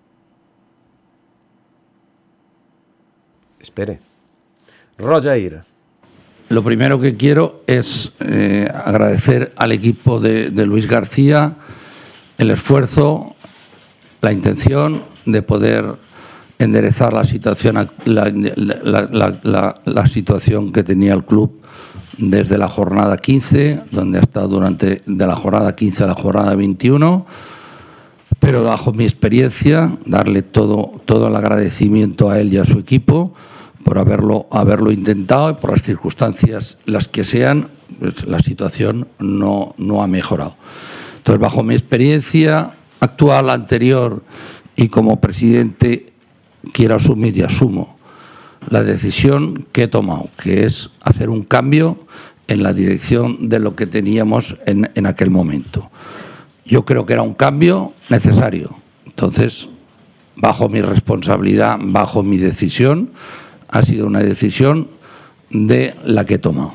Espere. Roger. Lo primero que quiero es eh, agradecer al equipo de, de Luis García el esfuerzo, la intención de poder enderezar la situación, la, la, la, la, la situación que tenía el club desde la jornada quince, donde ha estado durante de la jornada quince a la jornada veintiuno, pero bajo mi experiencia, darle todo, todo el agradecimiento a él y a su equipo por haberlo, haberlo intentado, y por las circunstancias las que sean, pues la situación no, no ha mejorado. Entonces, bajo mi experiencia actual, anterior, y como presidente, quiero asumir y asumo la decisión que he tomado, que es hacer un cambio en la dirección de lo que teníamos en, en aquel momento. Yo creo que era un cambio necesario. Entonces, bajo mi responsabilidad, bajo mi decisión, ha sido una decisión de la que he tomado.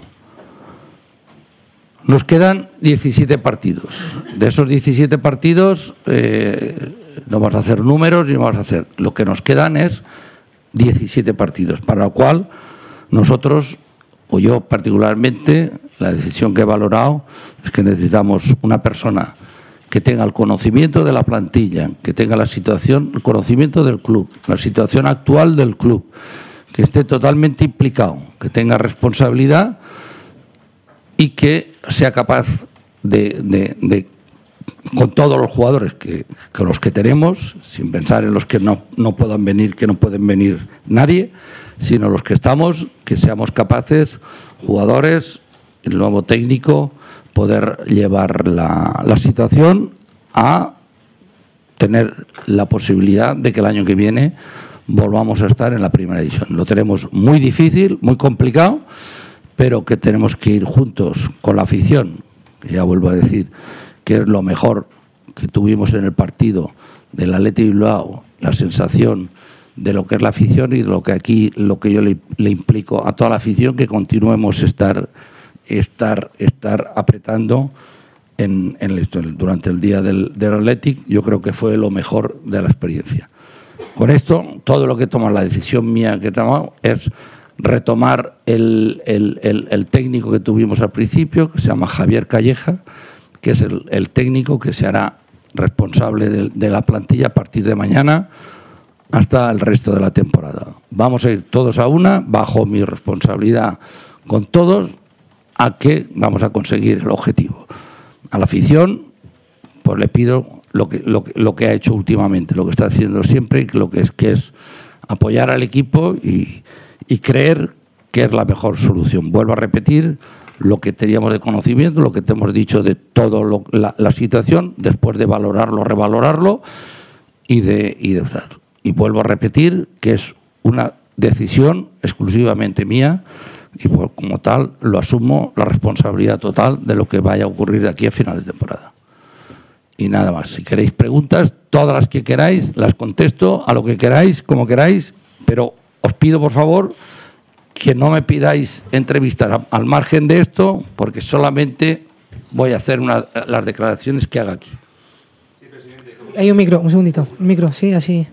Nos quedan diecisiete partidos. De esos diecisiete partidos, eh, no vamos a hacer números ni vamos a hacer. Lo que nos quedan es diecisiete partidos, para lo cual nosotros, o yo particularmente, la decisión que he valorado es que necesitamos una persona que tenga el conocimiento de la plantilla, que tenga la situación, el conocimiento del club, la situación actual del club, que esté totalmente implicado, que tenga responsabilidad y que sea capaz de, de, de con todos los jugadores que, que los que tenemos, sin pensar en los que no, no puedan venir, que no pueden venir nadie, sino los que estamos, que seamos capaces, jugadores, el nuevo técnico, poder llevar la, la situación a tener la posibilidad de que el año que viene volvamos a estar en la primera división. Lo tenemos muy difícil, muy complicado, pero que tenemos que ir juntos con la afición, que ya vuelvo a decir que es lo mejor que tuvimos en el partido del Athletic Bilbao, la sensación de lo que es la afición y de lo que aquí, lo que yo le, le implico a toda la afición, que continuemos estar estar estar apretando en, en el, durante el día del, del Athletic. Yo creo que fue lo mejor de la experiencia. Con esto, todo lo que toma la decisión mía que he tomado es retomar el, el, el, el técnico que tuvimos al principio, que se llama Javier Calleja, que es el, el técnico que se hará responsable de, de la plantilla a partir de mañana hasta el resto de la temporada. Vamos a ir todos a una, bajo mi responsabilidad con todos, a que vamos a conseguir el objetivo. A la afición, pues le pido lo que, lo, lo que ha hecho últimamente, lo que está haciendo siempre, lo que es, que es apoyar al equipo y, y creer que es la mejor solución. Vuelvo a repetir lo que teníamos de conocimiento, lo que te hemos dicho de toda la, la situación, después de valorarlo, revalorarlo y de, y de usar. Y vuelvo a repetir que es una decisión exclusivamente mía y por, como tal lo asumo la responsabilidad total de lo que vaya a ocurrir de aquí a final de temporada. Y nada más. Si queréis preguntas, todas las que queráis, las contesto a lo que queráis, como queráis, pero os pido por favor que no me pidáis entrevistar al margen de esto, porque solamente voy a hacer una, las declaraciones que haga aquí. Hay un micro, un segundito. Un micro, sí, así.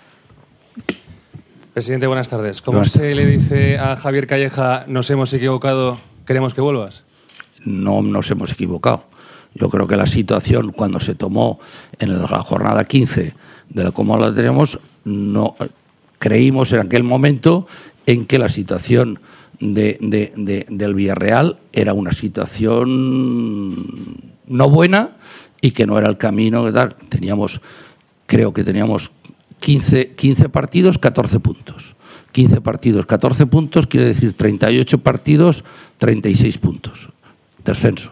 Presidente, buenas tardes. ¿Cómo Buenas. se le dice a Javier Calleja, nos hemos equivocado, queremos que vuelvas? No nos hemos equivocado. Yo creo que la situación, cuando se tomó en la jornada quince de la como la tenemos, no creímos en aquel momento en que la situación de, de, de, del Villarreal era una situación no buena y que no era el camino que dar. Teníamos, creo que teníamos quince, quince partidos, catorce puntos. quince partidos, catorce puntos, quiere decir treinta y ocho partidos, treinta y seis puntos. Descenso.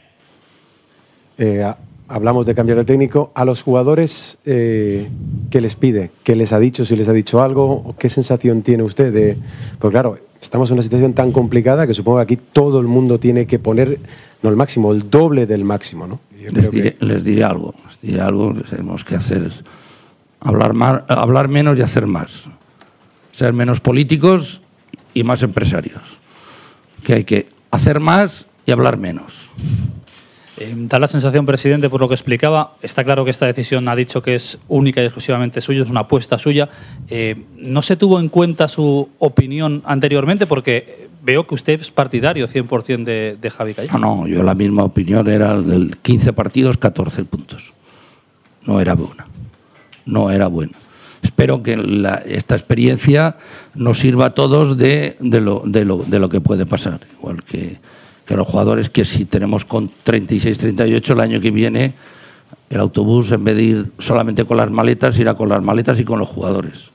Eh, hablamos de cambiar de técnico. A los jugadores, eh, ¿qué les pide? ¿Qué les ha dicho? ¿Si les ha dicho algo? ¿Qué sensación tiene usted de...? Pues claro, Estamos en una situación tan complicada que supongo que aquí todo el mundo tiene que poner, no el máximo, el doble del máximo, ¿no? Yo Les creo diré, que... les diré algo, les diré algo que tenemos que hacer es hablar, más, hablar menos y hacer más. Ser menos políticos y más empresarios. Que hay que hacer más y hablar menos. Eh, da la sensación, presidente, por lo que explicaba, está claro que esta decisión ha dicho que es única y exclusivamente suya, es una apuesta suya. Eh, ¿No se tuvo en cuenta su opinión anteriormente? Porque veo que usted es partidario cien por ciento de, de Javi Calleja. No, no, yo la misma opinión era del quince partidos, catorce puntos. No era buena. No era buena. Espero que la, esta experiencia nos sirva a todos de, de, lo, de, lo, de lo que puede pasar. Igual que... que los jugadores, que si tenemos con treinta y seis, treinta y ocho, el año que viene el autobús, en vez de ir solamente con las maletas, irá con las maletas y con los jugadores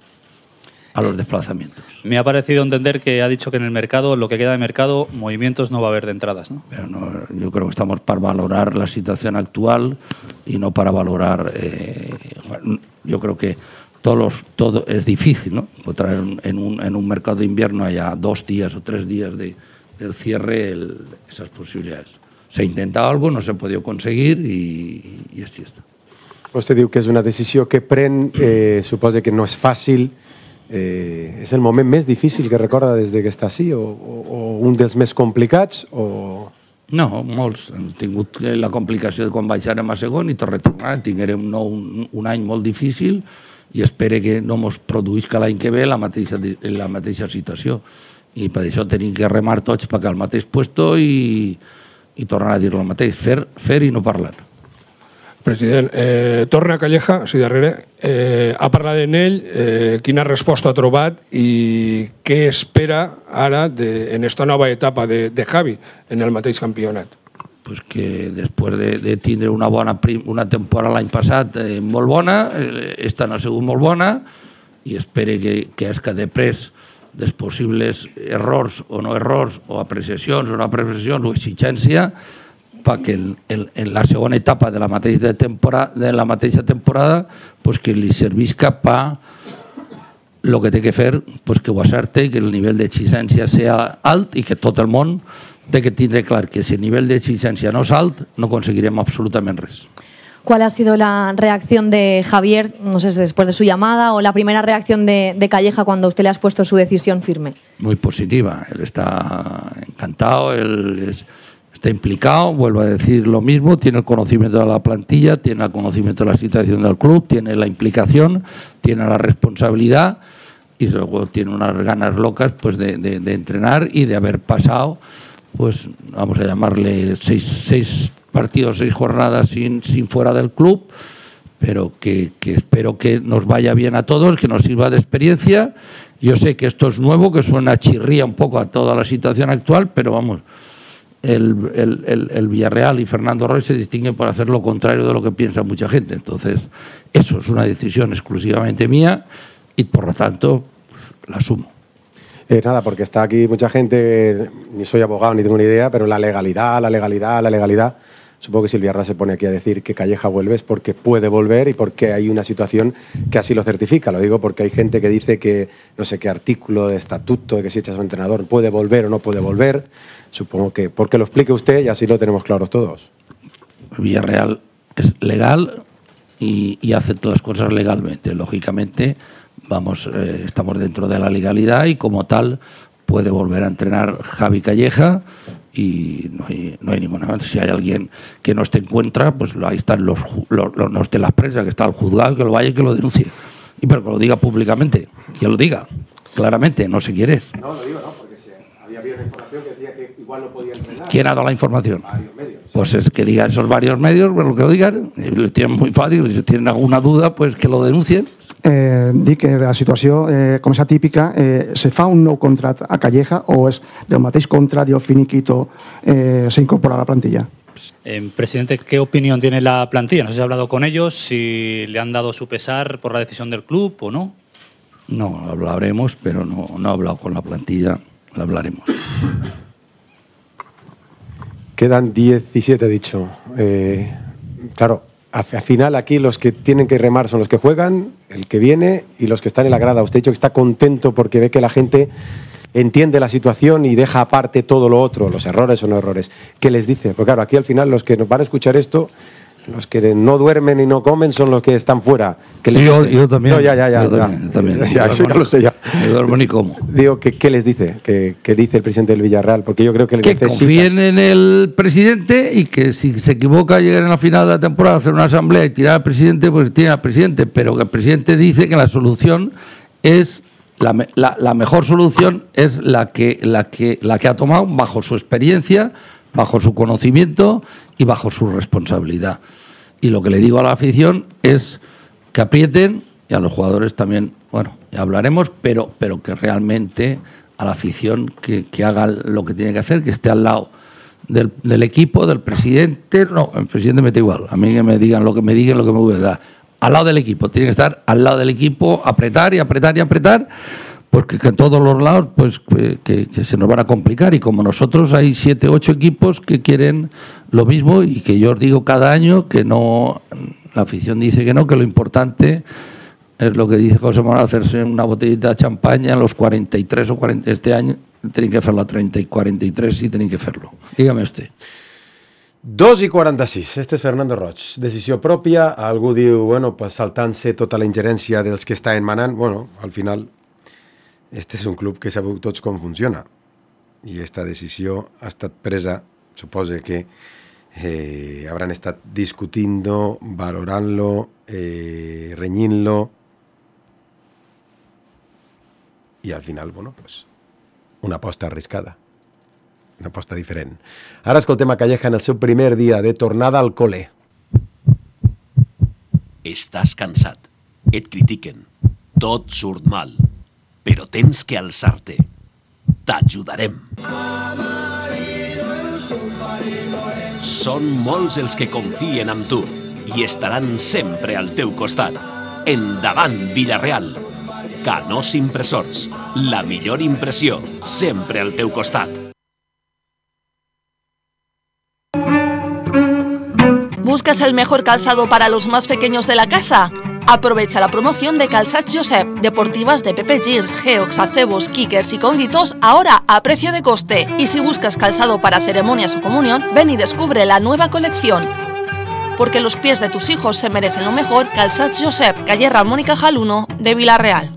a los desplazamientos. Me ha parecido entender que ha dicho que en el mercado, lo que queda de mercado, movimientos no va a haber de entradas, ¿no? Pero no, yo creo que estamos para valorar la situación actual y no para valorar... Eh, yo creo que todos los, todo es difícil, ¿no? Encontrar en un, en un mercado de invierno haya dos días o tres días de... del cierre el, esas posibilidades. S'ha intentat algo, no s'ha podido conseguir i, i així està. Vostè diu que és una decisió que pren, eh, suposa que no és fàcil, eh, és el moment més difícil que recorda des que està així, o, o, o un dels més complicats, o... No, molts. Hem tingut la complicació de quan baixarem a segon i tot retornar. Tinguérem no, un, un any molt difícil i espero que no ens produïsca l'any que ve la mateixa, la mateixa situació. I per això tenim que remar tots perquè al mateix puesto i, i tornar a dir el mateix, fer, fer i no parlar. President, eh, torna a Calleja, si darrere, eh, ha parlat en ell, eh, quina resposta ha trobat i què espera ara de, en esta nova etapa de, de Javi en el mateix campionat? Pues que després de, de tindre una, bona prim, una temporada l'any passat eh, molt bona, eh, esta no ha sigut molt bona i espero que, que és que després dels possibles errors o no errors, o apreciacions o no apreciacions, o exigència, perquè en, en, en la segona etapa de la mateixa temporada, de la mateixa temporada pues que li servisca per lo que té que fer, pues que ho acerte, que el nivell d'exigència sea alt i que tot el món té que tindre clar que si el nivell d'exigència no és alt, no aconseguirem absolutament res. ¿Cuál ha sido la reacción de Javier, no sé si después de su llamada, o la primera reacción de, de Calleja cuando usted le ha expuesto su decisión firme? Muy positiva. Él está encantado, él es, está implicado, vuelvo a decir lo mismo, tiene el conocimiento de la plantilla, tiene el conocimiento de la situación del club, tiene la implicación, tiene la responsabilidad y luego tiene unas ganas locas pues de, de, de entrenar y de haber pasado, pues vamos a llamarle seis, seis partidos, seis jornadas sin, sin fuera del club, pero que, que espero que nos vaya bien a todos, que nos sirva de experiencia. Yo sé que esto es nuevo, que suena chirría un poco a toda la situación actual, pero vamos, el, el, el, el Villarreal y Fernando Roy se distinguen por hacer lo contrario de lo que piensa mucha gente. Entonces, eso es una decisión exclusivamente mía y por lo tanto la asumo. Eh, nada, porque está aquí mucha gente, ni soy abogado ni tengo ni idea, pero la legalidad, la legalidad, la legalidad. Supongo que si el Villarreal se pone aquí a decir que Calleja vuelve es porque puede volver y porque hay una situación que así lo certifica. Lo digo porque hay gente que dice que no sé qué artículo de estatuto, de que si echas a un entrenador puede volver o no puede volver. Supongo que porque lo explique usted y así lo tenemos claros todos. El Villarreal es legal y, y hace todas las cosas legalmente. Lógicamente, vamos, eh, estamos dentro de la legalidad y como tal puede volver a entrenar Javi Calleja y no hay, no hay ninguna. Si hay alguien que no esté en contra, pues ahí están los, los, los no esté en las presas, que está el juzgado, que lo vaya y que lo denuncie. Y pero que lo diga públicamente, que lo diga claramente, no sé quién es. No, lo digo, no, porque se, había habido una información que decía que igual no podía entrenar. ¿Quién ha dado la información? Varios medios. Pues es que digan esos varios medios, pues lo que lo digan, lo tienen muy fácil, si tienen alguna duda, pues que lo denuncien. Eh, dic que la situació, eh, com és atípica, eh, se fa un nou contrat a Calleja o és del mateix contrat i el finiquito eh, se incorpora a la plantilla? Eh, presidente, ¿qué opinión tiene la plantilla? No sé si ha hablado con ellos, si le han dado su pesar por la decisión del club o no. No, hablaremos, pero no, no he hablado con la plantilla, lo hablaremos. Quedan diecisiete, he dicho. Eh, claro, al final aquí los que tienen que remar son los que juegan, el que viene y los que están en la grada. Usted ha dicho que está contento porque ve que la gente entiende la situación y deja aparte todo lo otro, los errores o no errores. ¿Qué les dice? Porque claro, aquí al final los que nos van a escuchar esto, los que no duermen y no comen son los que están fuera. ¿Qué les yo, dice? yo también. No, ya, ya, ya. Yo ya. también, también. Ya, eso ya lo sé ya. No duermo ni como. Digo, ¿qué, qué les dice? ¿Qué, ¿Qué dice el presidente del Villarreal? Porque yo creo que le Que necesita. confíen en el presidente y que si se equivoca llegar en la final de la temporada a hacer una asamblea y tirar al presidente, pues tiene al presidente. Pero que el presidente dice que la solución es la, la, la mejor solución es la que, la, que, la que ha tomado bajo su experiencia, bajo su conocimiento y bajo su responsabilidad. Y lo que le digo a la afición es que aprieten y a los jugadores también, bueno, ya hablaremos, pero, pero que realmente a la afición que, que haga lo que tiene que hacer, que esté al lado del, del equipo, del presidente. No, el presidente me da igual, a mí que me digan lo que me digan, lo que me voy a dar. Al lado del equipo, tiene que estar al lado del equipo, apretar y apretar y apretar, porque que en todos los lados pues que, que, que se nos van a complicar, y como nosotros hay siete, ocho equipos que quieren lo mismo, y que yo os digo cada año que no, la afición dice que no, que lo importante es lo que dice José Manuel, hacerse una botellita de champaña a los cuarenta y tres o cuarenta, este año tienen que hacerlo a treinta y cuarenta y tres, sí tienen que hacerlo. Dígame usted. dos i quaranta-sis, este és Fernando Roig. Decisió pròpia, algú diu, bueno, pues saltant-se tota la ingerència dels que estan manant, bueno, al final, este és un club que sabeu tots com funciona. I esta decisió ha estat presa, suposo que eh, hauran estat discutint-lo, valorant-lo, eh, renyint-lo, i al final, bueno, pues, una aposta arriscada. Una aposta diferent. Ara escoltem a Calleja en el seu primer dia de tornada al col·le. Estàs cansat, et critiquen, tot surt mal, però tens que alçar-te. T'ajudarem. Són molts els que confien en tu i estaran sempre al teu costat. Endavant, Villarreal. Canós Impressors, la millor impressió, sempre al teu costat. ¿Buscas el mejor calzado para los más pequeños de la casa? Aprovecha la promoción de Calçats Josep, deportivas de Pepe Jeans, Geox, Acebos, Kickers y Cónditos, ahora a precio de coste. Y si buscas calzado para ceremonias o comunión, ven y descubre la nueva colección. Porque los pies de tus hijos se merecen lo mejor, Calçats Josep, calle Ramón y Cajal uno de Villarreal.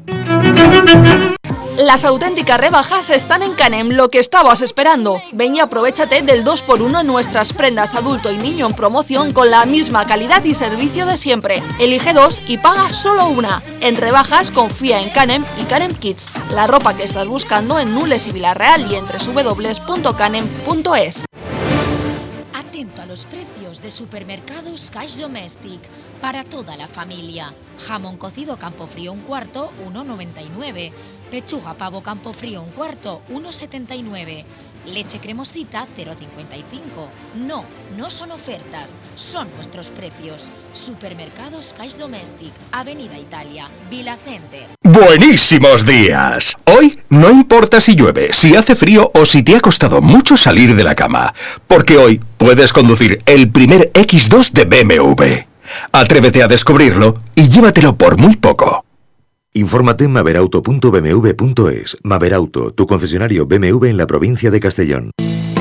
Las auténticas rebajas están en Canem, lo que estabas esperando. Ven y aprovéchate del dos por uno en nuestras prendas adulto y niño en promoción con la misma calidad y servicio de siempre. Elige dos y paga solo una. En rebajas confía en Canem y Canem Kids. La ropa que estás buscando en Nules y Villarreal y en doble u doble u doble u punto canem punto es. Atento a los precios de Supermercados Cash Domestic para toda la familia. Jamón cocido Campofrío un cuarto, uno noventa y nueve. Pechuga pavo Campofrío un cuarto, uno setenta y nueve. Leche cremosita, cero cincuenta y cinco. No, no son ofertas, son nuestros precios. Supermercados Cash Domestic, Avenida Italia, Vila Center. Buenísimos días. Hoy no importa si llueve, si hace frío o si te ha costado mucho salir de la cama, porque hoy puedes conducir el primer equis dos de B M W. Atrévete a descubrirlo y llévatelo por muy poco. Infórmate en maverauto punto b m w punto es. Maverauto, tu concesionario B M W en la provincia de Castellón.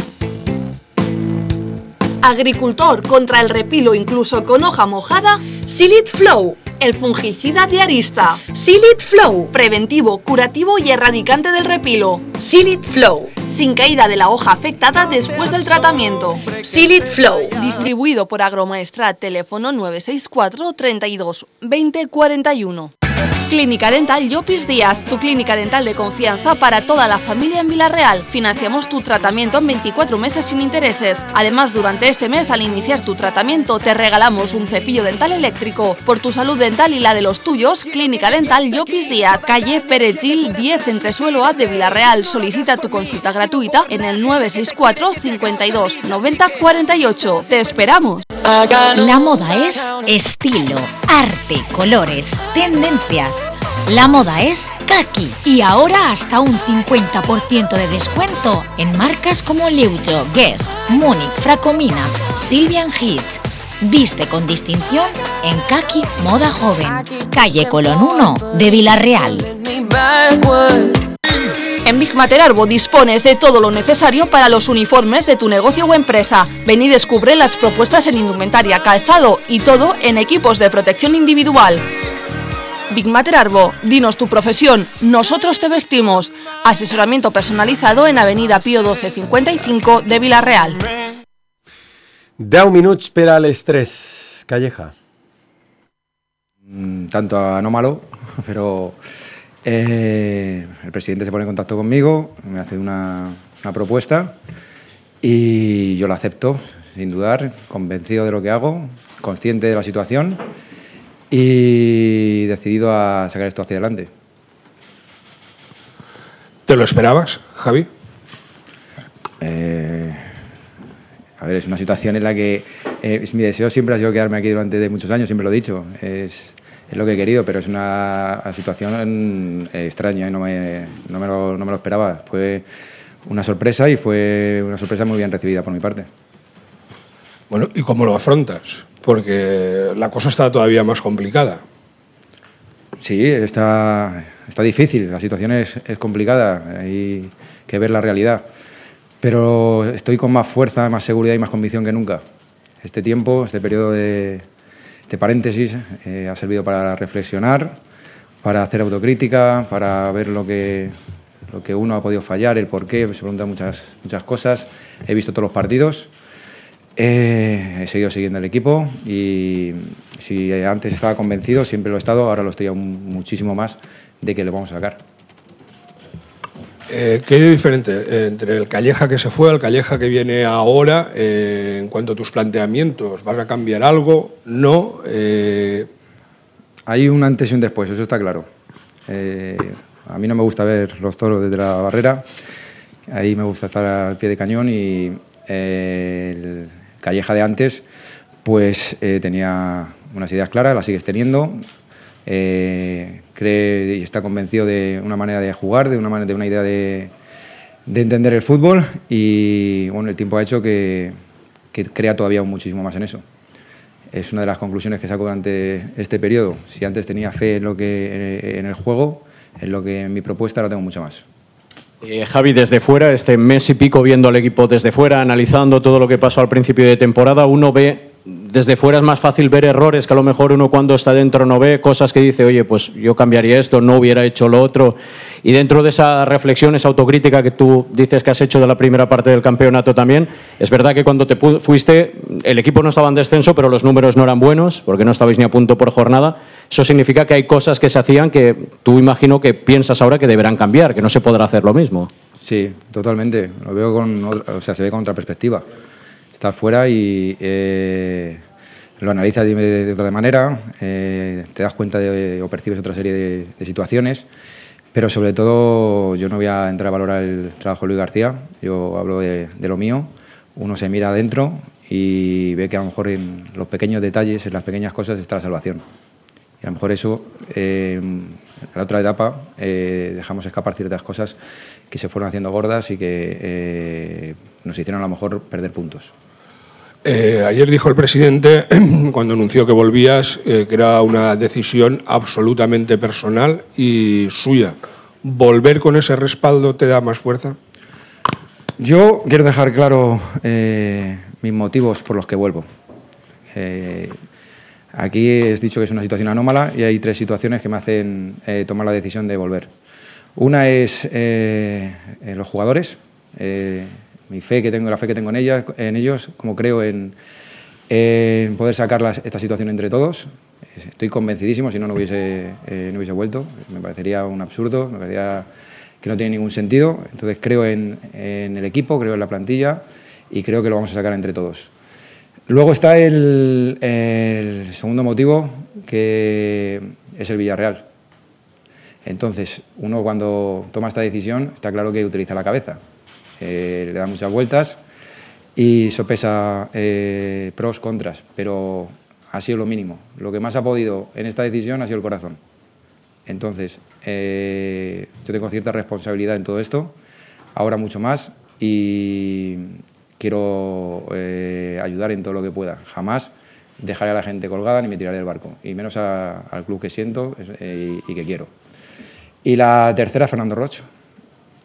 Agricultor contra el repilo incluso con hoja mojada, Silit Flow, el fungicida de Arista. Silit Flow, preventivo, curativo y erradicante del repilo. Silit Flow, sin caída de la hoja afectada después del tratamiento. Silit Flow, distribuido por Agromaestrat, teléfono nueve seis cuatro, treinta y dos, veinte cuarenta y uno. Clínica Dental Llopis Díaz, tu clínica dental de confianza para toda la familia en Villarreal. Financiamos tu tratamiento en veinticuatro meses sin intereses. Además, durante este mes, al iniciar tu tratamiento, te regalamos un cepillo dental eléctrico. Por tu salud dental y la de los tuyos, Clínica Dental Llopis Díaz, calle Pérez Gil diez, entresuelo A de Villarreal. Solicita tu consulta gratuita en el nueve seis cuatro, cincuenta y dos, noventa cuarenta y ocho. ¡Te esperamos! La moda es estilo, arte, colores, tendencias. La moda es Kaki. Y ahora hasta un cincuenta por ciento de descuento en marcas como Leujo, Guess, Múnich, Fracomina, Silvian Hitch. Viste con distinción en Kaki Moda Joven, calle Colón uno de Villarreal. En Big Mater Arbo dispones de todo lo necesario para los uniformes de tu negocio o empresa. Ven y descubre las propuestas en indumentaria, calzado y todo en equipos de protección individual. Big Mater Arbo, dinos tu profesión, nosotros te vestimos. Asesoramiento personalizado en Avenida Pío doce cincuenta y cinco de Vila-real. deu minuts per al estrés. Calleja. Tanto anómalo, pero eh, el presidente se pone en contacto conmigo, me hace una, una propuesta y yo la acepto, sin dudar, convencido de lo que hago, consciente de la situación y decidido a sacar esto hacia adelante. ¿Te lo esperabas, Javi? Eh, a ver, es una situación en la que eh, mi deseo siempre ha sido quedarme aquí durante de muchos años, siempre lo he dicho. Es, es lo que he querido, pero es una situación eh, extraña y no me, no, me lo, no me lo esperaba. Fue una sorpresa y fue una sorpresa muy bien recibida por mi parte. Bueno, ¿y cómo lo afrontas? Porque la cosa está todavía más complicada. Sí, está, está difícil, la situación es, es complicada, hay que ver la realidad. Pero estoy con más fuerza, más seguridad y más convicción que nunca. Este tiempo, este periodo de, de paréntesis eh, ha servido para reflexionar, para hacer autocrítica, para ver lo que, lo que uno ha podido fallar, el por qué, se preguntan muchas, muchas cosas. He visto todos los partidos, eh, he seguido siguiendo el equipo y si antes estaba convencido, siempre lo he estado, ahora lo estoy aún muchísimo más de que lo vamos a sacar. Eh, ¿Qué hay diferente entre el Calleja que se fue al Calleja que viene ahora eh, en cuanto a tus planteamientos? ¿Vas a cambiar algo? ¿No? Eh... Hay un antes y un después, eso está claro. Eh, a mí no me gusta ver los toros desde la barrera, ahí me gusta estar al pie de cañón y eh, el Calleja de antes pues eh, tenía unas ideas claras, las sigues teniendo. Eh, cree y está convencido de una manera de jugar, de una, manera, de una idea de, de entender el fútbol y bueno, el tiempo ha hecho que, que crea todavía muchísimo más en eso. Es una de las conclusiones que saco durante este periodo. Si antes tenía fe en, lo que, en el juego, en lo que en mi propuesta, ahora tengo mucho más. Eh, Javi, desde fuera, este mes y pico viendo al equipo desde fuera, analizando todo lo que pasó al principio de temporada, uno ve... Desde fuera es más fácil ver errores que a lo mejor uno cuando está dentro no ve, cosas que dice, oye, pues yo cambiaría esto, no hubiera hecho lo otro. Y dentro de esa reflexión, esa autocrítica que tú dices que has hecho de la primera parte del campeonato también, es verdad que cuando te fuiste el equipo no estaba en descenso, pero los números no eran buenos porque no estabais ni a punto por jornada. Eso significa que hay cosas que se hacían que tú imagino que piensas ahora que deberán cambiar, que no se podrá hacer lo mismo. Sí, totalmente. Lo veo con otra, o sea, se ve con otra perspectiva. Estás fuera y eh, lo analizas de, de otra manera, eh, te das cuenta de, o percibes otra serie de, de situaciones, pero sobre todo yo no voy a entrar a valorar el trabajo de Luis García, yo hablo de, de lo mío, uno se mira adentro y ve que a lo mejor en los pequeños detalles, en las pequeñas cosas está la salvación. Y a lo mejor eso, eh, en la otra etapa, eh, dejamos escapar ciertas cosas que se fueron haciendo gordas y que eh, nos hicieron a lo mejor perder puntos. Eh, ayer dijo el presidente, cuando anunció que volvías, eh, que era una decisión absolutamente personal y suya. ¿Volver con ese respaldo te da más fuerza? Yo quiero dejar claro eh, mis motivos por los que vuelvo. Eh, aquí he dicho que es una situación anómala y hay tres situaciones que me hacen eh, tomar la decisión de volver. Una es eh, los jugadores, eh, mi fe que tengo, la fe que tengo en ellas, en ellos, como creo en, en poder sacar las, esta situación entre todos. Estoy convencidísimo, si no, no hubiese, eh, no hubiese vuelto. Me parecería un absurdo, me parecería que no tiene ningún sentido. Entonces creo en, en el equipo, creo en la plantilla y creo que lo vamos a sacar entre todos. Luego está el, el segundo motivo, que es el Villarreal. Entonces, uno cuando toma esta decisión está claro que utiliza la cabeza. Eh, le da muchas vueltas y sopesa eh, pros, contras, pero ha sido lo mínimo. Lo que más ha podido en esta decisión ha sido el corazón. Entonces, eh, yo tengo cierta responsabilidad en todo esto, ahora mucho más, y quiero eh, ayudar en todo lo que pueda. Jamás dejaré a la gente colgada ni me tiraré del barco, y menos a, al club que siento eh, y, y que quiero. Y la tercera, Fernando Roch.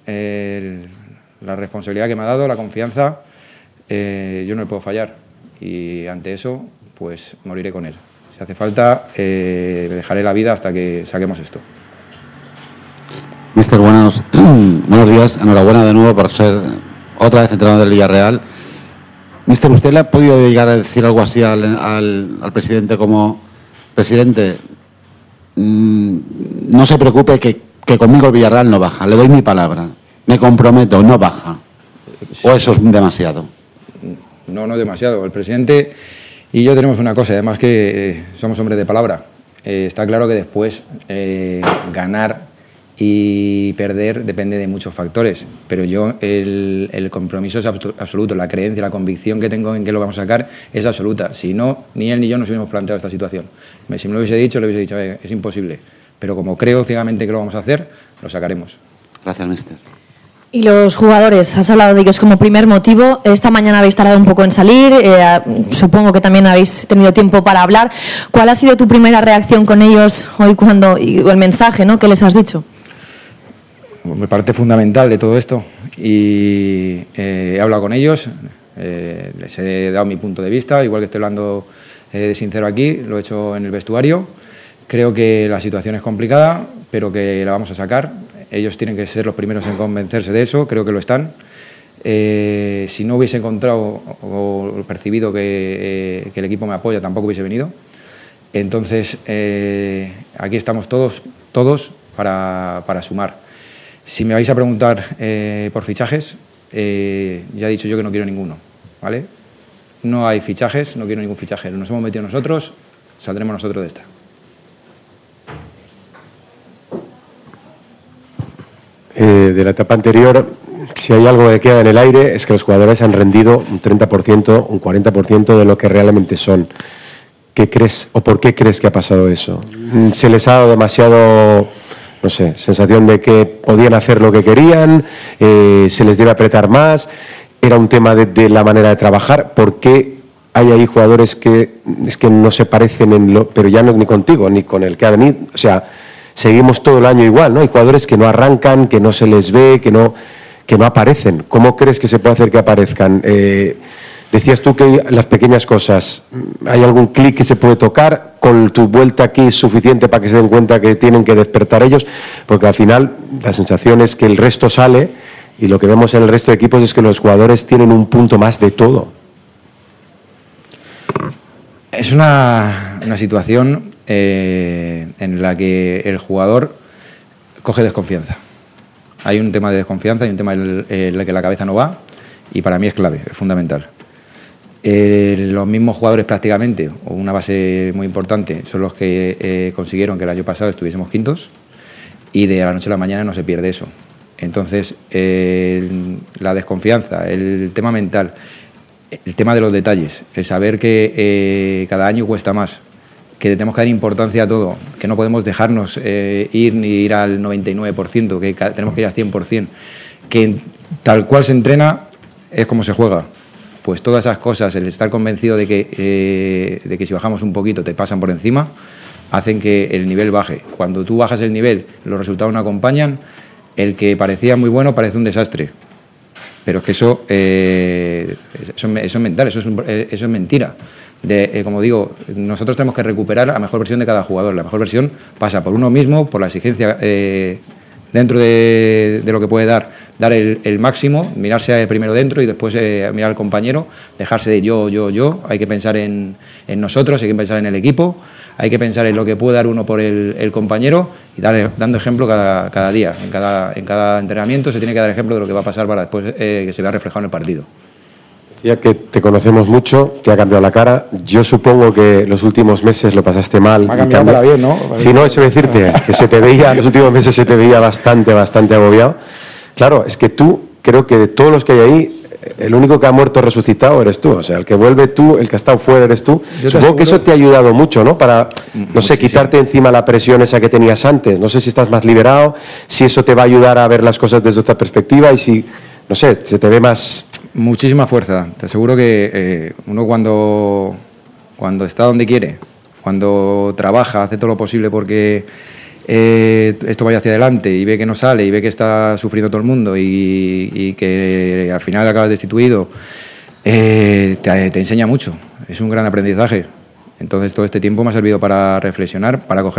el, la responsabilidad que me ha dado, la confianza, eh, yo no le puedo fallar. Y ante eso, pues moriré con él. Si hace falta, eh, dejaré la vida hasta que saquemos esto. Mister, buenos, buenos días. Enhorabuena de nuevo por ser otra vez entrenador del Villarreal. Mister, ¿usted le ha podido llegar a decir algo así al, al, al presidente como presidente? Mmm, no se preocupe que, que conmigo el Villarreal no baja. Le doy mi palabra. Me comprometo, no baja. ¿O eso es demasiado? No, no demasiado. El presidente y yo tenemos una cosa, además que eh, somos hombres de palabra. Eh, está claro que después eh, ganar y perder depende de muchos factores, pero yo el, el compromiso es absoluto, la creencia, la convicción que tengo en que lo vamos a sacar es absoluta. Si no, ni él ni yo nos hubiéramos planteado esta situación. Si me lo hubiese dicho, le hubiese dicho, eh, es imposible, pero como creo ciegamente que lo vamos a hacer, lo sacaremos. Gracias, mister. Y los jugadores, has hablado de ellos como primer motivo. Esta mañana habéis tardado un poco en salir, eh, supongo que también habéis tenido tiempo para hablar. ¿Cuál ha sido tu primera reacción con ellos hoy cuando, y el mensaje, ¿no?, que les has dicho? Me parte fundamental de todo esto y eh, he hablado con ellos, eh, les he dado mi punto de vista, igual que estoy hablando eh, de sincero aquí, lo he hecho en el vestuario. Creo que la situación es complicada, pero que la vamos a sacar. Ellos tienen que ser los primeros en convencerse de eso, creo que lo están. Eh, si no hubiese encontrado o percibido que, eh, que el equipo me apoya, tampoco hubiese venido. Entonces, eh, aquí estamos todos, todos para, para sumar. Si me vais a preguntar eh, por fichajes, eh, ya he dicho yo que no quiero ninguno, ¿vale? No hay fichajes, no quiero ningún fichaje. Nos hemos metido nosotros, saldremos nosotros de esta. Eh, de la etapa anterior, si hay algo que queda en el aire es que los jugadores han rendido un treinta por ciento, un cuarenta por ciento de lo que realmente son. ¿Qué crees o por qué crees que ha pasado eso? ¿Se les ha dado demasiado, no sé, sensación de que podían hacer lo que querían? Eh, ¿Se les debe apretar más? ¿Era un tema de, de la manera de trabajar? ¿Por qué hay ahí jugadores que es que no se parecen en lo, pero ya no ni contigo ni con el que ha venido? O sea, seguimos todo el año igual, ¿no? Hay jugadores que no arrancan, que no se les ve, que no, que no aparecen. ¿Cómo crees que se puede hacer que aparezcan? Eh, decías tú que las pequeñas cosas, ¿hay algún clic que se puede tocar? ¿Con tu vuelta aquí es suficiente para que se den cuenta que tienen que despertar ellos? Porque al final la sensación es que el resto sale y lo que vemos en el resto de equipos es que los jugadores tienen un punto más de todo. Es una, una situación eh, en la que el jugador coge desconfianza. Hay un tema de desconfianza, hay un tema en el que la cabeza no va y para mí es clave, es fundamental. Eh, los mismos jugadores prácticamente, o una base muy importante, son los que eh, consiguieron que el año pasado estuviésemos quintos y de la noche a la mañana no se pierde eso. Entonces, eh, la desconfianza, el tema mental, el tema de los detalles, el saber que eh, cada año cuesta más, que tenemos que dar importancia a todo, que no podemos dejarnos eh, ir ni ir al noventa y nueve por ciento, que tenemos que ir al cien por ciento, que tal cual se entrena es como se juega. Pues todas esas cosas, el estar convencido de que, eh, de que si bajamos un poquito te pasan por encima, hacen que el nivel baje. Cuando tú bajas el nivel, los resultados no acompañan, el que parecía muy bueno parece un desastre. Pero es que eso, eh, eso, eso es mental, eso es, un, eso es mentira. De, eh, como digo, nosotros tenemos que recuperar la mejor versión de cada jugador. La mejor versión pasa por uno mismo, por la exigencia eh, dentro de, de lo que puede dar, dar el, el máximo, mirarse primero dentro y después eh, mirar al compañero, dejarse de yo, yo, yo. Hay que pensar en, en nosotros, hay que pensar en el equipo, hay que pensar en lo que puede dar uno por el, el compañero y dar, dando ejemplo cada, cada día. En cada, en cada entrenamiento se tiene que dar ejemplo de lo que va a pasar para después eh, que se vea reflejado en el partido. Decía que te conocemos mucho, te ha cambiado la cara. Yo supongo que los últimos meses lo pasaste mal. Me ha cambiado para bien, ¿no? Sí, no, eso decirte, que se te veía, los últimos meses se te veía bastante, bastante agobiado. Claro, es que tú, creo que de todos los que hay ahí, el único que ha muerto resucitado eres tú. O sea, el que vuelve tú, el que ha estado fuera eres tú. Yo Supongo que eso te ha ayudado mucho, ¿no? Para, no sé, quitarte encima la presión esa que tenías antes. No sé si estás más liberado, si eso te va a ayudar a ver las cosas desde otra perspectiva y si, no sé, se te ve más... Muchísima fuerza. Te aseguro que eh, uno cuando, cuando está donde quiere, cuando trabaja, hace todo lo posible porque eh, esto vaya hacia adelante y ve que no sale y ve que está sufriendo todo el mundo y, y que al final acabas destituido, eh, te, te enseña mucho. Es un gran aprendizaje. Entonces todo este tiempo me ha servido para reflexionar, para coger